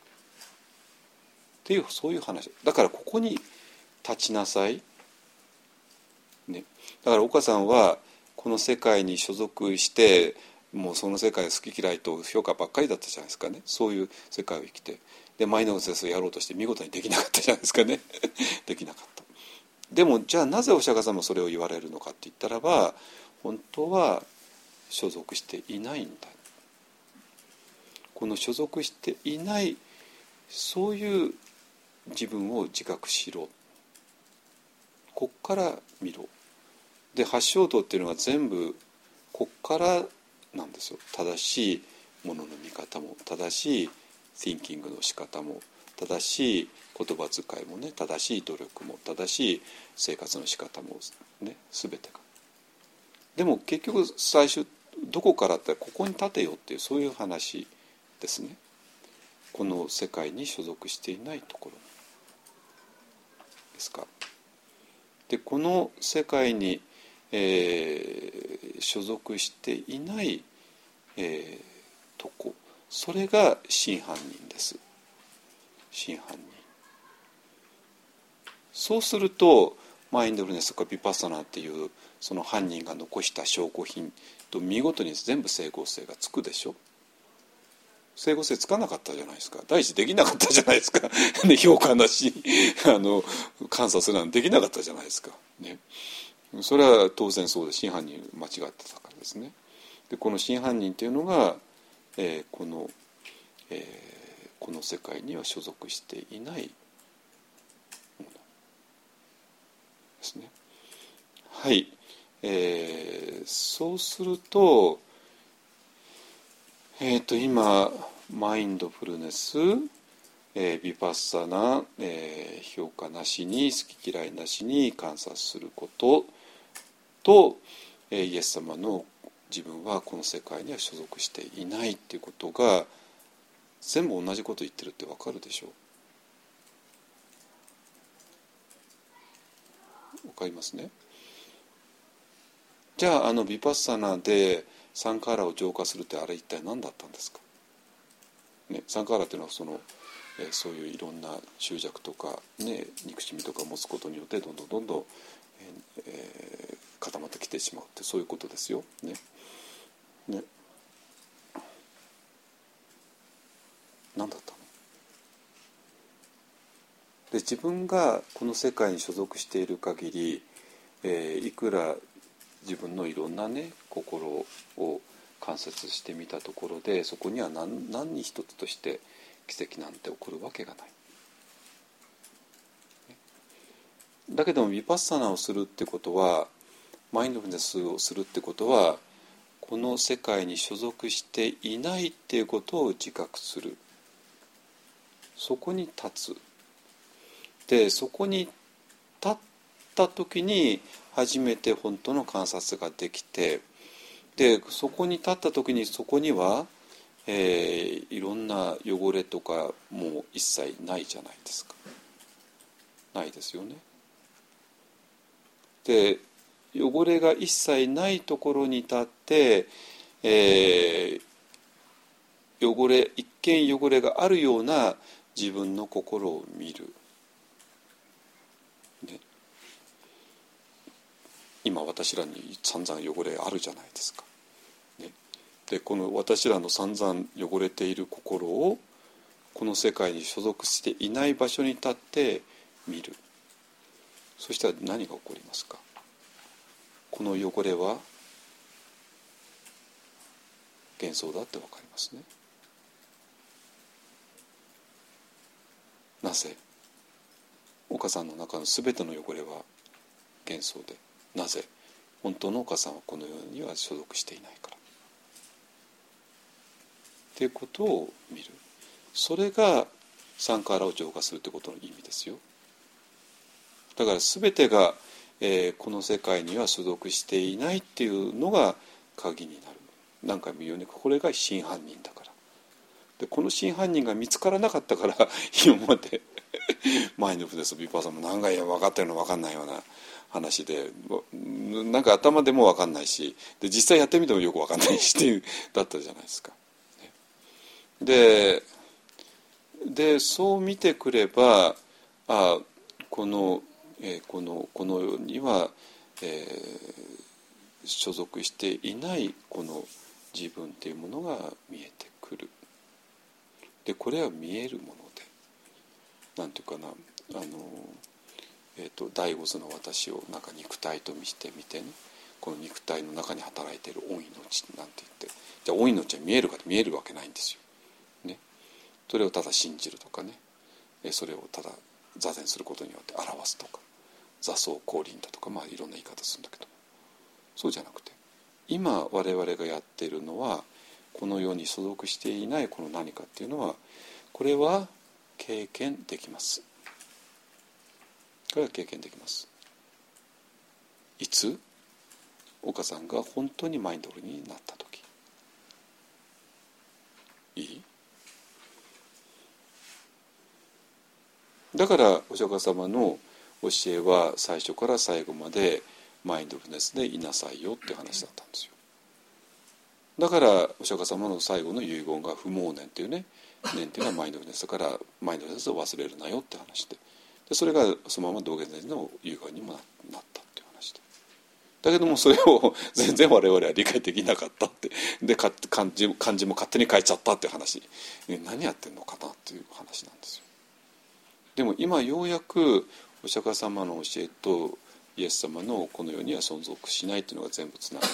っていう、そういう話だから、ここに立ちなさい、ね、だから岡さんはこの世界に所属してもうその世界好き嫌いと評価ばっかりだったじゃないですかね。そういう世界を生きて、でマインドフルネスをやろうとして見事にできなかったじゃないですかねできなかった。でもじゃあなぜお釈迦様それを言われるのかって言ったらば、本当は所属していないんだ。この所属していない、そういう自分を自覚しろ、こっから見ろ。で八正道っていうのは全部こっからなんですよ。正しいものの見方も、正しいthinkingの仕方も、正しい言葉遣いもね、正しい努力も、正しい生活の仕方もね、全てが。でも結局最終どこからってここに立てよっていう、そういう話ですね。この世界に所属していないところですか。でこの世界に所属していない、とこ、それが真犯人です。真犯人。そうするとマインドフルネスとかビパッサナーっていうその犯人が残した証拠品と見事に全部整合性がつくでしょ。整合性つかなかったじゃないですか。第一できなかったじゃないですか評価なし観察なんてできなかったじゃないですか、ね、それは当然そうで、真犯人間違ってたからですね。でこの真犯人というのが、この世界には所属していないものですね。はい、そうすると今マインドフルネス、ビパッサナ、評価なしに好き嫌いなしに観察することと、イエス様の自分はこの世界には所属していないっていうことが全部同じこと言ってるってわかるでしょう。わかりますね。じゃあビパッサナでサンカーラを浄化するってあれ一体何だったんですか、ね、サンカーラっていうのはそういういろんな執着とか、ね、憎しみとかを持つことによってどんどん固まってきてしまうって、そういうことですよ、ね。何だったので、自分がこの世界に所属している限り、いくら自分のいろんなね心を観察してみたところで、そこには何に一つとして奇跡なんて起こるわけがない。だけどもヴィパッサナをするってことは、マインドフルネスをするってことは、この世界に所属していないっていうことを自覚する。そこに立つ。でそこに立った時に初めて本当の観察ができて、でそこに立った時にそこには、いろんな汚れとかも一切ないじゃないですか。ないですよね。で汚れが一切ないところに立って、一見汚れがあるような自分の心を見る、ね、今私らに散々汚れあるじゃないですか、ね、 でこの私らの散々汚れている心をこの世界に所属していない場所に立って見る。そしたら何が起こりますか。この汚れは幻想だって分かりますね。なぜ？お母さんの中のすべての汚れは幻想で、なぜ？本当のお母さんはこの世には所属していないからということを見る。それがサンカーラを浄化するということの意味ですよ。だから全てが、この世界には所属していないっていうのが鍵になる。何回も言うようにこれが真犯人だから。でこの真犯人が見つからなかったから今までマインドフルネスビパーサーも何回分かってるの分かんないような話で、なんか頭でも分かんないし、で実際やってみてもよく分かんないしっていうだったじゃないですか。でそう見てくれば、この世には、所属していないこの自分っていうものが見えてくる。でこれは見えるもので、なんていうかな、第五図の私をなんか肉体としてみてね、この肉体の中に働いている御命なんて言って、じゃあ御命は見えるか見えるわけないんですよ。ね、それをただ信じるとかね、それをただ座禅することによって表すとか、座奏降臨だとか、いろんな言い方するんだけど、そうじゃなくて、今我々がやっているのはこの世に所属していないこの何かっていうのは、これは経験できます。これは経験できます。いつ？岡さんが本当にマインドフルになった時。いい？だからお釈迦様の教えは最初から最後までマインドフルネスでいなさいよって話だったんですよ。だからお釈迦様の最後の遺言が不妄念っていうね、念っていうのはマインドフルネスだから、マインドフルネスを忘れるなよって話で、それがそのまま道元禅師の遺言にもなったっていう話で、だけどもそれを全然我々は理解できなかったって、で漢字も勝手に変えちゃったっていう話、何やってんのかなっていう話なんですよ。でも今ようやくお釈迦様の教えとイエス様のこの世には存続しないっていうのが全部つながって、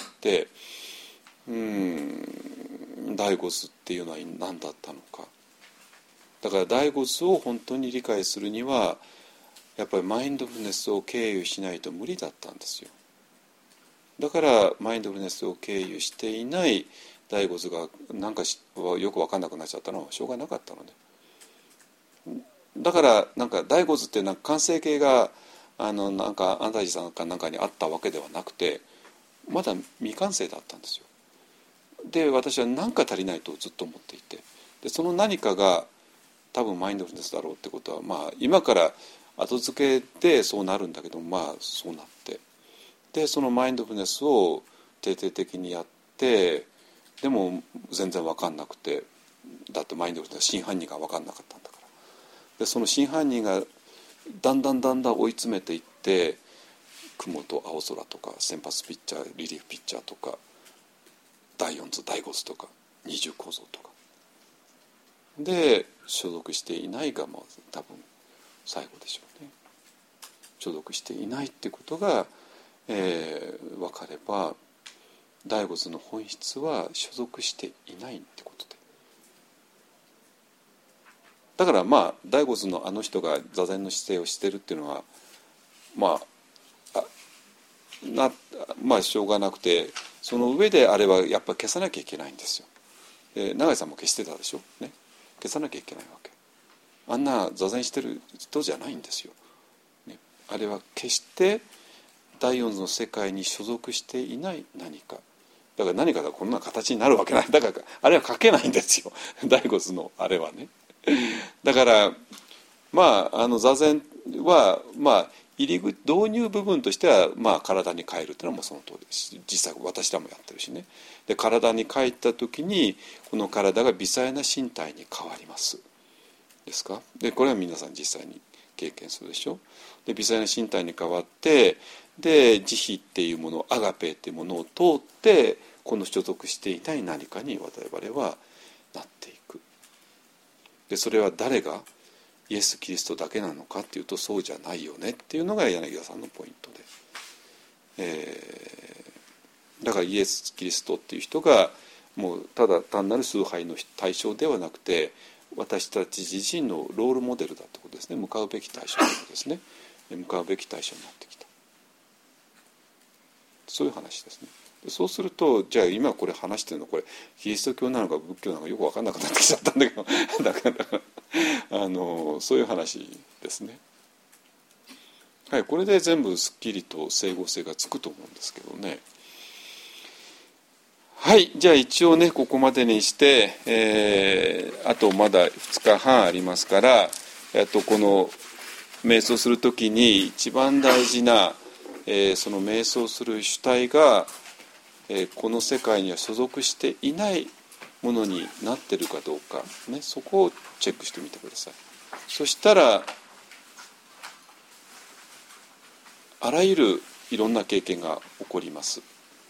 第五図っていうのは何だったのか。だから第五図を本当に理解するにはやっぱりマインドフルネスを経由しないと無理だったんですよ。だからマインドフルネスを経由していない第五図がなんかよく分かんなくなっちゃったのはしょうがなかったので、だからなんか第五図ってなんか完成形がなんか安泰寺さんかなんかにあったわけではなくて、まだ未完成だったんですよ。で私は何か足りないとずっと思っていて、でその何かが多分マインドフルネスだろうってことは、今から後付けでそうなるんだけど、そうなって、でそのマインドフルネスを徹底的にやって、でも全然分かんなくて、だってマインドフルネス真犯人が分かんなかったんだから、でその真犯人がだんだん追い詰めていって、雲と青空とか先発ピッチャー、リリーフピッチャーとか第四図第五図とか二重構造とかで所属していないが多分最後でしょうね。所属していないってことが、分かれば、第五図の本質は所属していないってことで、だから第五図のあの人が座禅の姿勢をしてるっていうのはしょうがなくて、その上であれはやっぱ消さなきゃいけないんですよ。永井さんも消してたでしょ、ね、消さなきゃいけないわけ。あんな座禅してる人じゃないんですよ、ね、あれは決して第四図の世界に所属していない何かだから、何かがこんな形になるわけない。だからあれは書けないんですよ第五図のあれはね。だから座禅は入り口導入部分としては体に帰るっていうのもその通りです。実際私らもやってるしね。で体に帰った時にこの体が微細な身体に変わりますですか。でこれは皆さん実際に経験するでしょ。で微細な身体に変わって、で慈悲っていうもの、アガペっていうものを通ってこの所属していない何かに我々はなっていく。でそれは誰がイエス・キリストだけなのかっていうとそうじゃないよねっていうのが柳田さんのポイントで、だからイエス・キリストっていう人がもうただ単なる崇拝の対象ではなくて私たち自身のロールモデルだってことですね。向かうべき対象ということですね。向かうべき対象になってきた、そういう話ですね。そうするとじゃあ今これ話してるのこれキリスト教なのか仏教なのかよく分かんなくなってきちゃったんだけどだからそういう話ですね。はい、これで全部すっきりと整合性がつくと思うんですけどね。はい、じゃあ一応ねここまでにして、あとまだ2日半ありますから、この瞑想するときに一番大事な、その瞑想する主体が、この世界には所属していないものになっているかどうか、ね、そこをチェックしてみてください。そしたらあらゆるいろんな経験が起こります。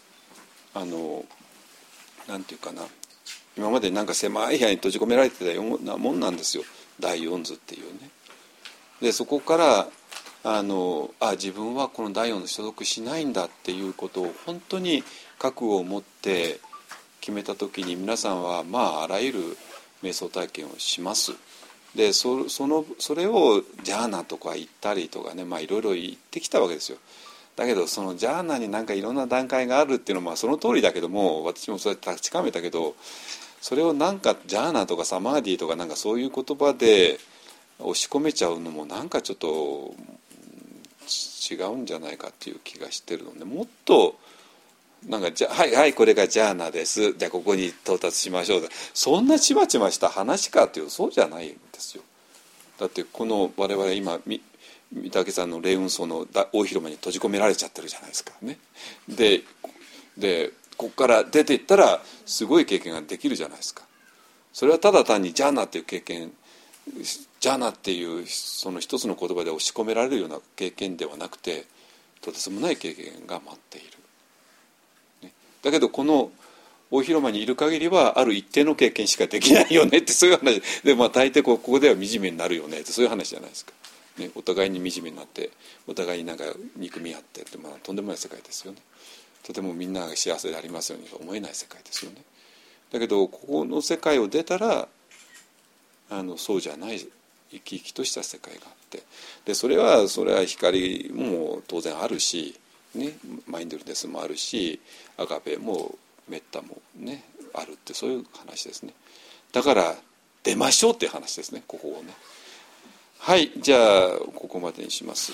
なんていうかな、今までなんか狭い部屋に閉じ込められてたようなもんなんですよ、第四図っていうね。でそこから自分はこの第四図所属しないんだっていうことを本当に覚悟を持って決めた時に皆さんはあらゆる瞑想体験をします。でそれをジャーナとか言ったりとかね、いろいろ言ってきたわけですよ。だけどそのジャーナになんかいろんな段階があるっていうのはその通りだけども、私もそれ確かめたけど、それをなんかジャーナとかサマーディとかなんかそういう言葉で押し込めちゃうのもなんかちょっと違うんじゃないかっていう気がしてるので、もっとなんかはいこれがジャーナです、じゃあここに到達しましょう、そんなちまちました話かっていうとそうじゃないんですよ。だってこの我々今御嶽山の霊雲荘の大広間に閉じ込められちゃってるじゃないですかね。でここから出ていったらすごい経験ができるじゃないですか。それはただ単にジャーナっていう経験、ジャーナっていうその一つの言葉で押し込められるような経験ではなくて、とてつもない経験が待っている、ね、だけどこの大広間にいる限りはある一定の経験しかできないよねってそういう話で、大抵ここでは惨めになるよねってそういう話じゃないですか。ね、お互いに惨めになってお互いになんか憎み合ってって、とんでもない世界ですよね。とてもみんなが幸せでありますようにと思えない世界ですよね。だけどここの世界を出たらそうじゃない生き生きとした世界があって、でそれは光も当然あるし、ね、マインドフルネスもあるしアガペもメッタもねあるって、そういう話ですね。だから出ましょうっていう話ですね、ここをね。はい、じゃあここまでにします。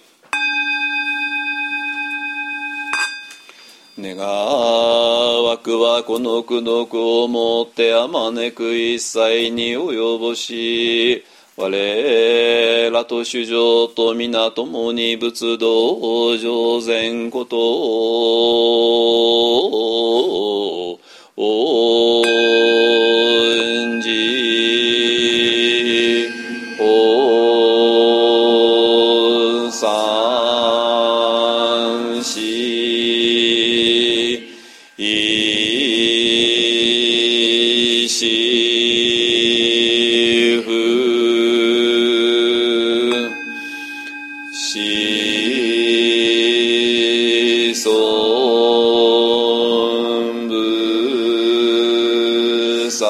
願わくはこの功徳をもってあまねく一切に及ぼし、我らと主上と皆共に仏道上善ことを恩じ三四一四不子孫仏さ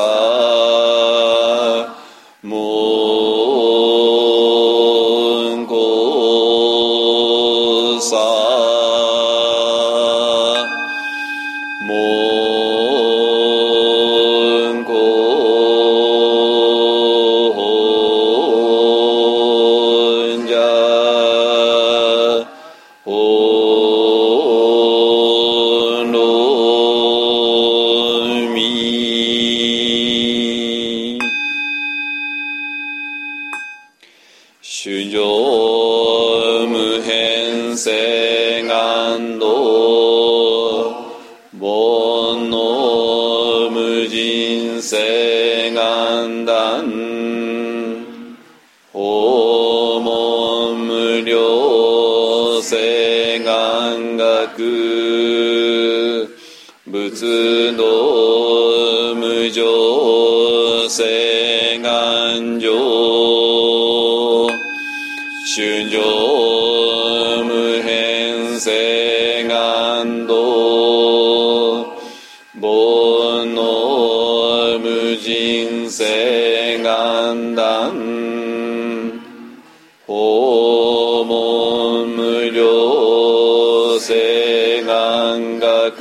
門公さ門公じゃ本論味主上無変性願道煩悩無人性願断訪問無量性願学仏道無常誓願上春上無変誓願道煩悩無尽誓願断訪問無量誓願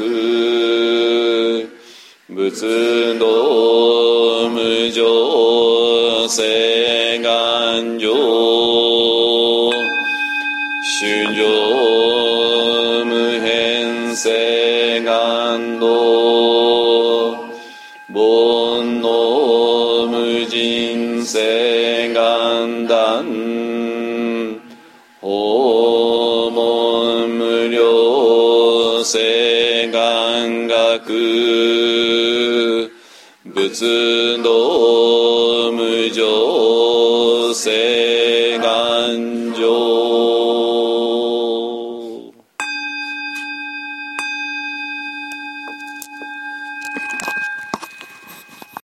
学仏道無常誓願上春上無変誓願道煩悩無尽誓願断訪問無量誓願学仏道無常誓